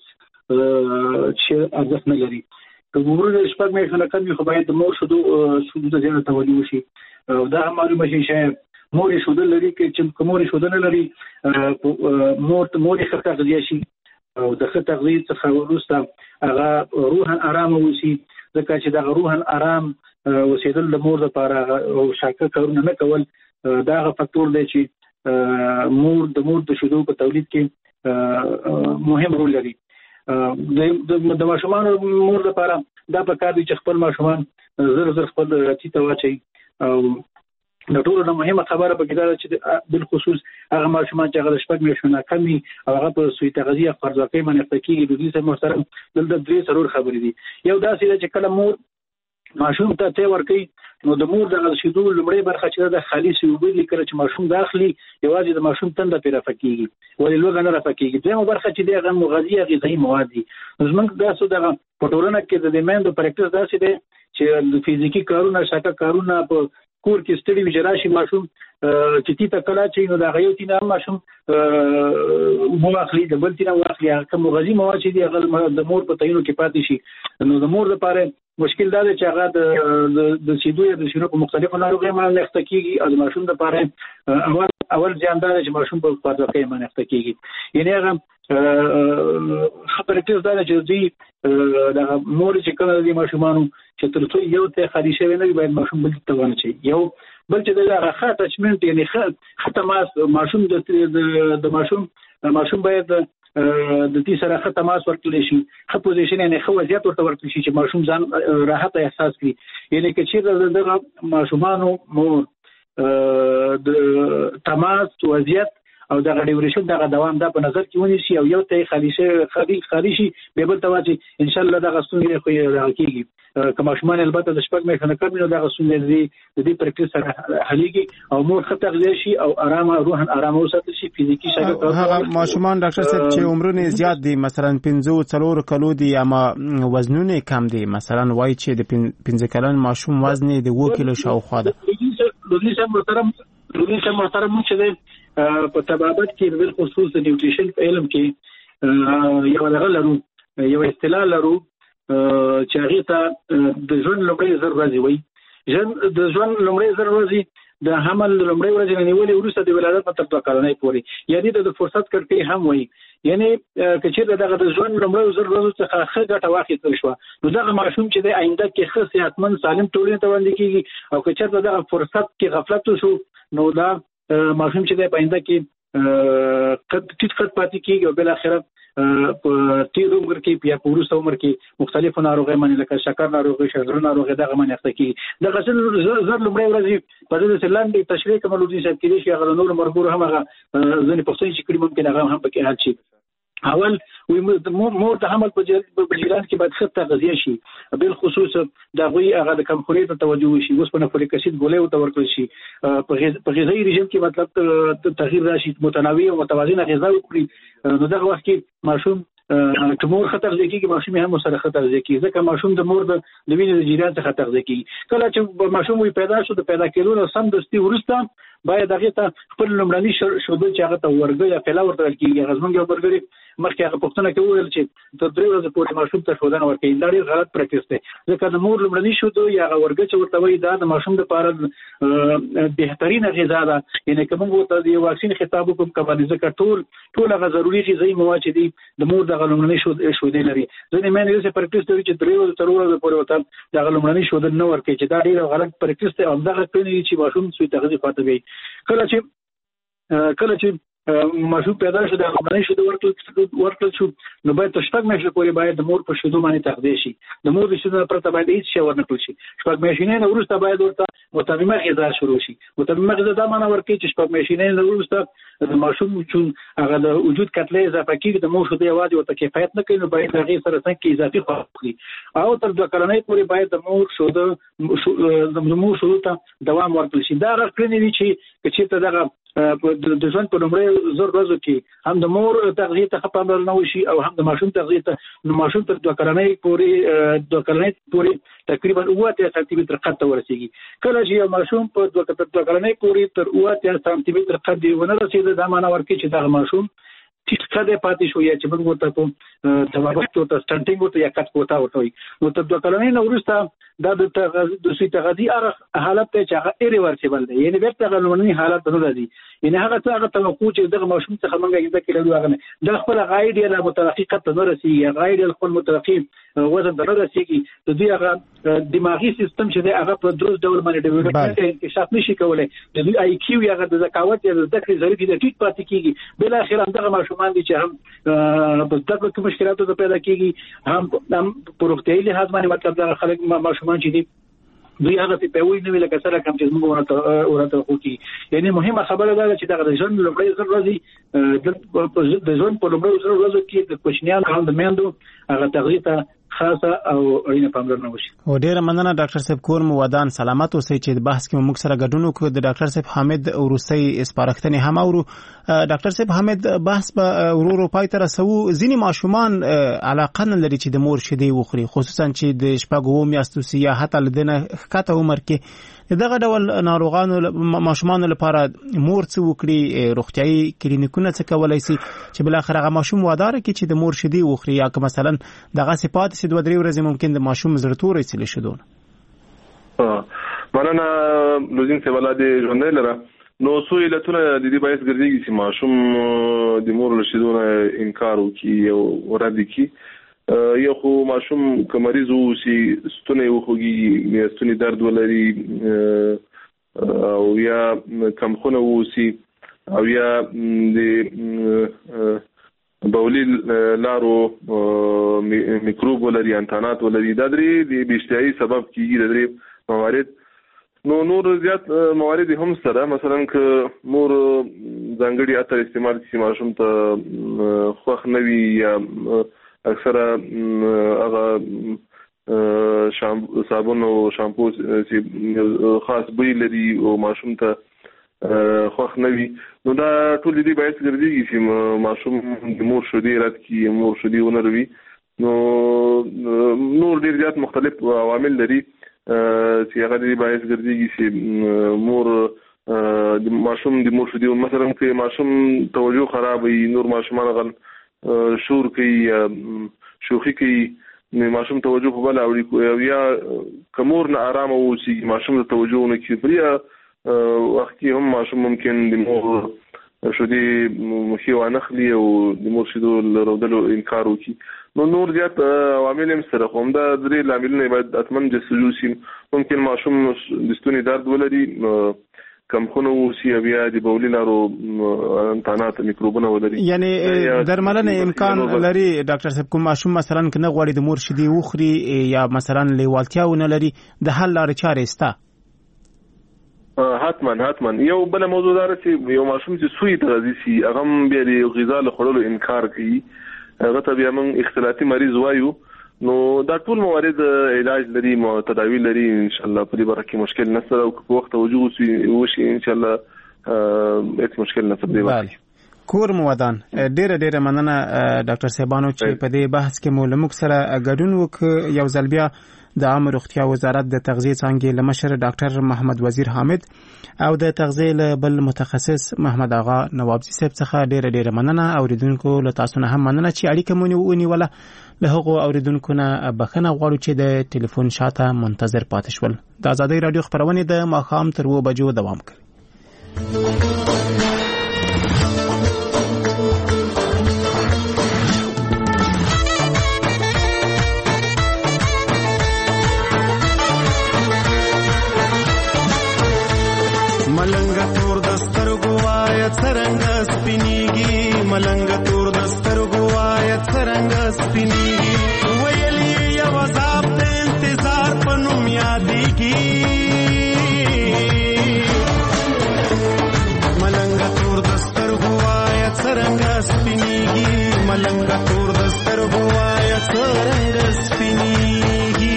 چې ارزښت نه لري. که عمر د شپږ میاشتو نه کم وي خو باید د مور شیدو شیدو ته زیاته توجه وشي. دا هم معلومه شي چې مور یې شیدې لري چې مور یې شیدې نه لري مور مور یې ښه تغذیه شي او د ښه تغذیې څخه وروسته هغه روحاً ارامه اوسي، ځکه چې دغه روحاً ارام اوسېدل د مور لپاره او شاکه کارونه نه کول دا هغه فکتور دی چې مور د مور د شیدو په تولید کې مهم رول لري. د ماشومانو مور لپاره دا پکار دی چې خپل ماشومان زر زر خپل رچي ته واچوي. او د ټولو نه مهمه خبره پکې دا ده چې بالخصوص هغه ماشومان چې هغه د شپږ میاشتو نه کم وي او هغه په سوی تغذیه خوارځواکۍ باندې اخته کېږي. د دې سره محترم دلته درې څلور خبرې دي. یو داسې ده چې کله مور ماشوم ته تی ورکوي نو د مور دغه شیدو لومړۍ برخه چې د خالصې اوبه دي کله چې ماشوم داخلي یوازې د ماشوم تنده پرې رفع کېږي ولې لوږه نه رفع کېږي. دویمه برخه چې دی هغه مغذي غذایي مواد دي. زموږ داسې دغه په ټولنه کې د میندو پریکټس داسې دی چې د فزیکي کارونه شاکه کارونه په کور کې ستړي وي چې راشي ماشوم چې تی ته کله چې نو د هغه یو تی نه ماشوم اوبه واخلي د بل تی نه واخلي هغه کوم مغذي مواد چې دي هغه د مور په تعینو کې پاتې شي. نو د مور لپاره مشکل دا دی چې هغه د شیدو یا د شیدو په مختلفو ناروغیو باندې اخته کېږي او د ماشوم لپاره اول اول زیان دا دی چې ماشوم په خوارځواکۍ باندې اخته کېږي. یعنې هغه خبره ټیز دا ده چې دوی دغه مور چې کله د ماشومانو چې تر څو یو ته خالي شوی نه باید ماشوم بل ته ونه شي. یو بل چې دغه ښه اټچمنټ یعنی ښه ښه تماس ماشوم د د ماشوم ماشوم باید د دې سره ښه تماس ورکړل شي، ښه پوزیشن یعنی ښه وضعیت ورته ورکړل شي چې ماشوم ځان راحت احساس کړي. یعنی که چېرته دغه ماشومانو مور د تماس وضعیت او دغه ډیوریشن دغه دوام دا په نظر کې ونیسي او یو ته خالي شي خالي خالي شي به بل ته واچي ان شاء الله دغه ستونزې خو یې کېږي. که ماشومان البته د شپږ میاشتو نه کم وي نو دغه ستونزې د دې پریکټس سره حلېږي او مور ښه تغذیه شي او ارامه روحاً ارامه وساتل شي. فزیکي شاګرد هغه ماشومان ډاکټر صاحب چې عمرونه زیات دي مثلا پنځه څلور کلو دي اما وزنونه کم دي مثلا وایي چې د پنځه کلن ماشوم وزن د اووه کیلو شاوخوا ده. لودي صاحب محترم لودي صاحب محترم چې په طبابت کې بل خصوص د نیوټریشن په علم کې یو دغه لرو یو اصطلاح لرو چې هغه ته د ژوند لومړی زر ورځې وایي. ژوند د ژوند لومړی زر ورځې د حمل لومړی ورځې نه نیولې وروسته د ولادت تر دوه کلنۍ پورې یعنی د فرصت کړکۍ هم وایي. یعنی که چېرته دغه د ژوند لومړی زر ورځو څخه ښه ګټه واخیستل شوه نو دغه ماشوم چې دی آینده کې ښه صحتمند سالم ټولنې ته وړاندې کېږي. او که چېرته دغه فرصت کې غفلت وشو نو دا ماشوم چې دی په آینده کې ټیټ قد پاتې کېږي او بالاخره په تیر عمر کې یا په وروسته عمر کې مختلفو ناروغیو باندې لکه شکر ناروغي شکر ناروغي دغه باندې اخته کېږي. دغه زر لومړی ورځې په دې لاندې تشریح کوم لودي صاحب کېدای شي هغه نور مرګور هم هغه ځینې پوښتنې چې کړي ممکن هغه هم پکې حل شي. اول وي مور د حمل په جریان کې باید ښه تغذیه شي بالخصوص د هغوی هغه د کمخورۍ ته توجه وشي. اوسپنه فولیک اسید ګولۍ ورته ورکړل شي. په غذایي رژیم کې مطلب تغییر راشي متنوع او متوازنه غذا وکړي نو دغه وخت کې ماشوم که مور ښه تغذیه کېږي ماشوم یې هم ورسره ښه تغذیه کېږي ځکه ماشوم د مور د وینې د جریان څخه تغذیه کېږي. کله چې ماشوم وي پیدا شو د پیدا کېدو نه سمدستي وروسته باید هغې ته خپل لومړني شودل چې هغه ته ورګه یا پیله ورته ویل کېږي. هغه زموږ یو ملګري مخکې هغه پوښتنه کې وویل چې تر درې ورځې پورې ماشوم ته ښودنه ورکوي دا ډېر غلط پریکټس دی ځکه د مور لومړني شودو یا هغه ورګچ ورته وایي دا د ماشوم لپاره بهترینه غذا ده یعنې که موږ ورته د واکسین خطاب وکړو کبانې ځکه ټول ټول هغه ضروري غذایي مواد چې دي د مور دغه لومړني شودې لري ځینې میندې داسې پریکټس لري چې درې ورځې تر ورځې پورې ورته دغه لومړني شودل نه ورکوي چې دا ډېر غلط پریکټس دی او همدغه کړنې دي چې ماشوم سوی تغذیه خواته وي کله چې کله چې ماشوم پیدا شو د لومړني شودې ورکړل ورکړل شو نو باید تر شپږ میاشتې پورې باید د مور په شودو باندې تغذیه شي د مور د شودو پرته باید هیڅ شی ورنه کړل شي شپږ میاشتې نه وروسته باید ورته متممه غذا شروع شي متممه غذا دا معنی ورکوي چې شپږ میاشتې نه وروسته د ماشوم چې هغه د وجود کتلې اضافه کیږي د مور شودې یوازې ورته کفایت نه کوي نو باید هغې سره څنګه اضافي خواړه وخوري او تر دوه کلنۍ پورې باید د مور شودو د مور شودو ته دوام ورکړل شي دا هغه کړنې دي چې که چېرته دغه د ژوند په لومړۍ زر ورځو کې هم د مور تغذیه ته ښه پاملرنه وشي او هم د ماشوم تغذیه ته نو ماشوم تر دوه کلنۍ پورې دوه کلنۍ پورې تقریبا اووه اتیا سانتي متره قد ته ورسېږي کله چې یو ماشوم په دوه کلنۍ پورې تر اووه اتیا سانتي متره قد ونه رسېده دا معنی ورکوي چې دغه ماشوم ټیټ قد پاتې شو یا چې موږ ورته په توابط ورته سټنټینګ ورته یا کټ کوتا ورته وایي نو تر دوه کلنۍ نه وروسته دا د سوی تغذیې هغه حالت دی چې هغه ایریورسیبل دی یعنې بېرته هغه لومړني حالت ته نه راځي یعنې هغه څه هغه توقع چې دغه ماشوم څخه موږ زده کړي لرو هغه نه دا خپل هغه ایډیل مترقي قد ته نه رسېږي هغه ایډیل خپل مترقي وزن ته نه رسېږي د دوی هغه دماغي سیستم چې دی هغه په درست ډول باندې ډیولپمنټ انکشاف نشي کولی د دوی آی کیو یا د ذکاوت یا د زده کړې ظریف د ټیټ پاتې کېږي بالاخره همدغه ماشومان دي چې هم په زده کړو کې مشکلاتو ته پیدا کېږي هم هم په روغتیایي لحاظ باندې مطلب دغه خلک ماشومان چې دي دوی هغه په پیوي نه ویل کسره کم چې موږ ورته ورته خوکی یعنی مهمه خبره ده چې دغه ژوند لومړی ځل راځي د ژوند په لومړی ځل ورځو کې د کوچنیانو هم د میندو هغه تغذیه ته خاصه او اړینه پاملرنه وشي او ډیره مننه ډاکټر صاحب کور مو ودان سلامت اوسئ چې بحث کې موږ سره ګډون وکړو د ډاکټر صاحب حامد ورسي اسپارښتنې هم اورو ډاکټر صاحب حامد بحث به ورورو پای ته رسو ځینې ماشومان علاقه نه لري چې د مور شیدې وخوري خصوصا چې د شپږو میاشتو یا حتی لدنه ښکته عمر کې دغه ډول ناروغانو ماشومان لپاره مور څه وکړي روغتيایي کلینیکونه څه کولای شي چې بل اخر هغه ماشوم وادار کی چې د مور شیدې وخوري یا که مثلا دغه صفات سي دوه درې ورځې ممکن د ماشوم زړه تورې سلی شدون مننه لوزین څه ولادي ژوندې لره نو سو علتونه د دې باعث ګرځي چې ماشوم د مور شیدونه انکار وکي او ورادي کی یو خو ماشوم که مریض وو سي ستونی وخوږي یا ستونی درد ولري او یا کمخونه وو سي او یا د بولی لارو میکروب ولري انتانات ولري دا درې د بیشتري سبب کیږي د درې موارد نو نور زیات موارد هم سره مثلا که مور ځانګړي عطر استعمال کړي ماشوم ته خوښ نه وي یا اکثره هغه صابون او شامپو چې خاص بوی لري او ماشوم ته خوښ نه وي نو دا ټول دې باعث ګرځي چې ماشوم د مور شیدې رد کړي مور شیدې ونه روي نو نور ډېر زیات مختلف عوامل لري چې هغه دې باعث ګرځي چې مور د ماشوم د مور شیدې مثلا که ماشوم توجه خراب وي نور ماشومان غل شور کوي شوخي کوي ماشوم توجه په بل اوړي یا کمور نه آرام اوسي ماشوم ته توجه نه کوي بیا وخت کې هم ماشوم ممکن د مور شیدې مخې وانخلي او د مور شیدو رودلو انکار وکړي نو نور زیات عوامل هم سره هم دا درې لاملونه باید اتمن جستجو شي ممکن ماشوم د ستوني درد ولري کمخونه وسی بیا د بولی لارو انتانات میکروبونه ولري یعنی درملنه امکان لري ډاکټر صاحب کوم ماشوم مثلا کنه غوړي د مور شیدې وخوري یا مثلا لیوالتیاونه لري د حل لارې چارې ستا حتما حتما یو بل موضوع دار چې یو ماشوم چې سوی تغذی سي هغه بیا د غذا له خورلو انکار کوي هغه ته بیا موږ اختلاطي مریض وایو نو دا ټول موارد علاج لري مو تداوی لري ان شاء الله په دې برخه کې مشکل نشته او په وخت توجه وشي ان شاء الله هیڅ مشکل نشته دی کور مو ودان ډیره ډیره مننه ډاکټر صاحبانو چې په دې بحث کې مو لمک سره ګډون وک یو ځل بیا د عامه روغتیا وزارت د تغذیه څانګې له مشر ډاکټر محمد وزیر حامد او د تغذیه له بل متخصص محمد آغا نوابزي صاحب څخه ډیره ډیره مننه. اوریدونکو له تاسو نه هم مننه چې اړیکه مو ونیوله. له هغو اوریدونکو نه بخښنه غواړو چې د ټلیفون شاته منتظر پاتې شول. د آزادۍ رادیو خبرونه د ماښام تر اوه بجو دوام کوي. ملنګ تور دستر ګوایت سرنګ سپینیږي ملنګ تور دستر ګوایت سرنګ سپینیږي ویلی یو عذاب ته انتظار پنوم یادېږي ملنګ تور دستر ګوایت سرنګ سپینیږي ملنګ تور دستر ګوایت سرنګ سپینیږي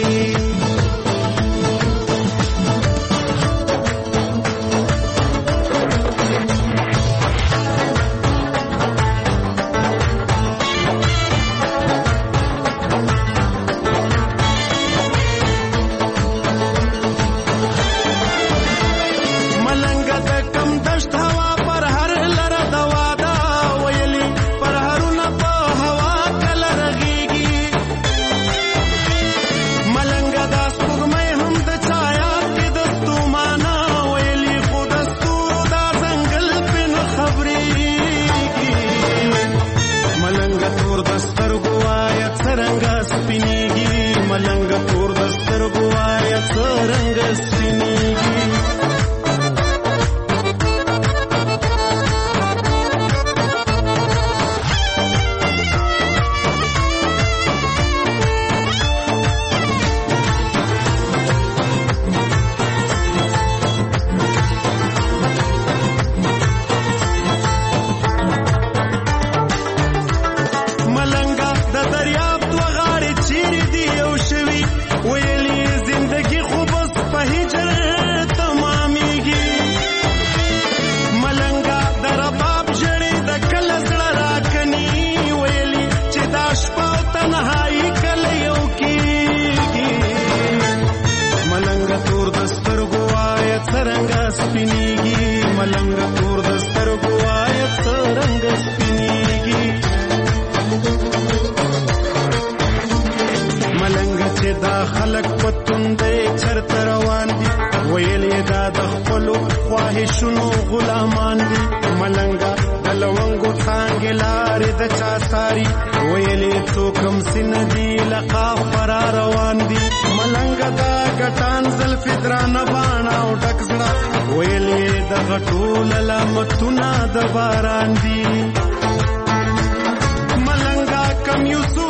ټول لامتونه د باران دي ملنګا کم یوسف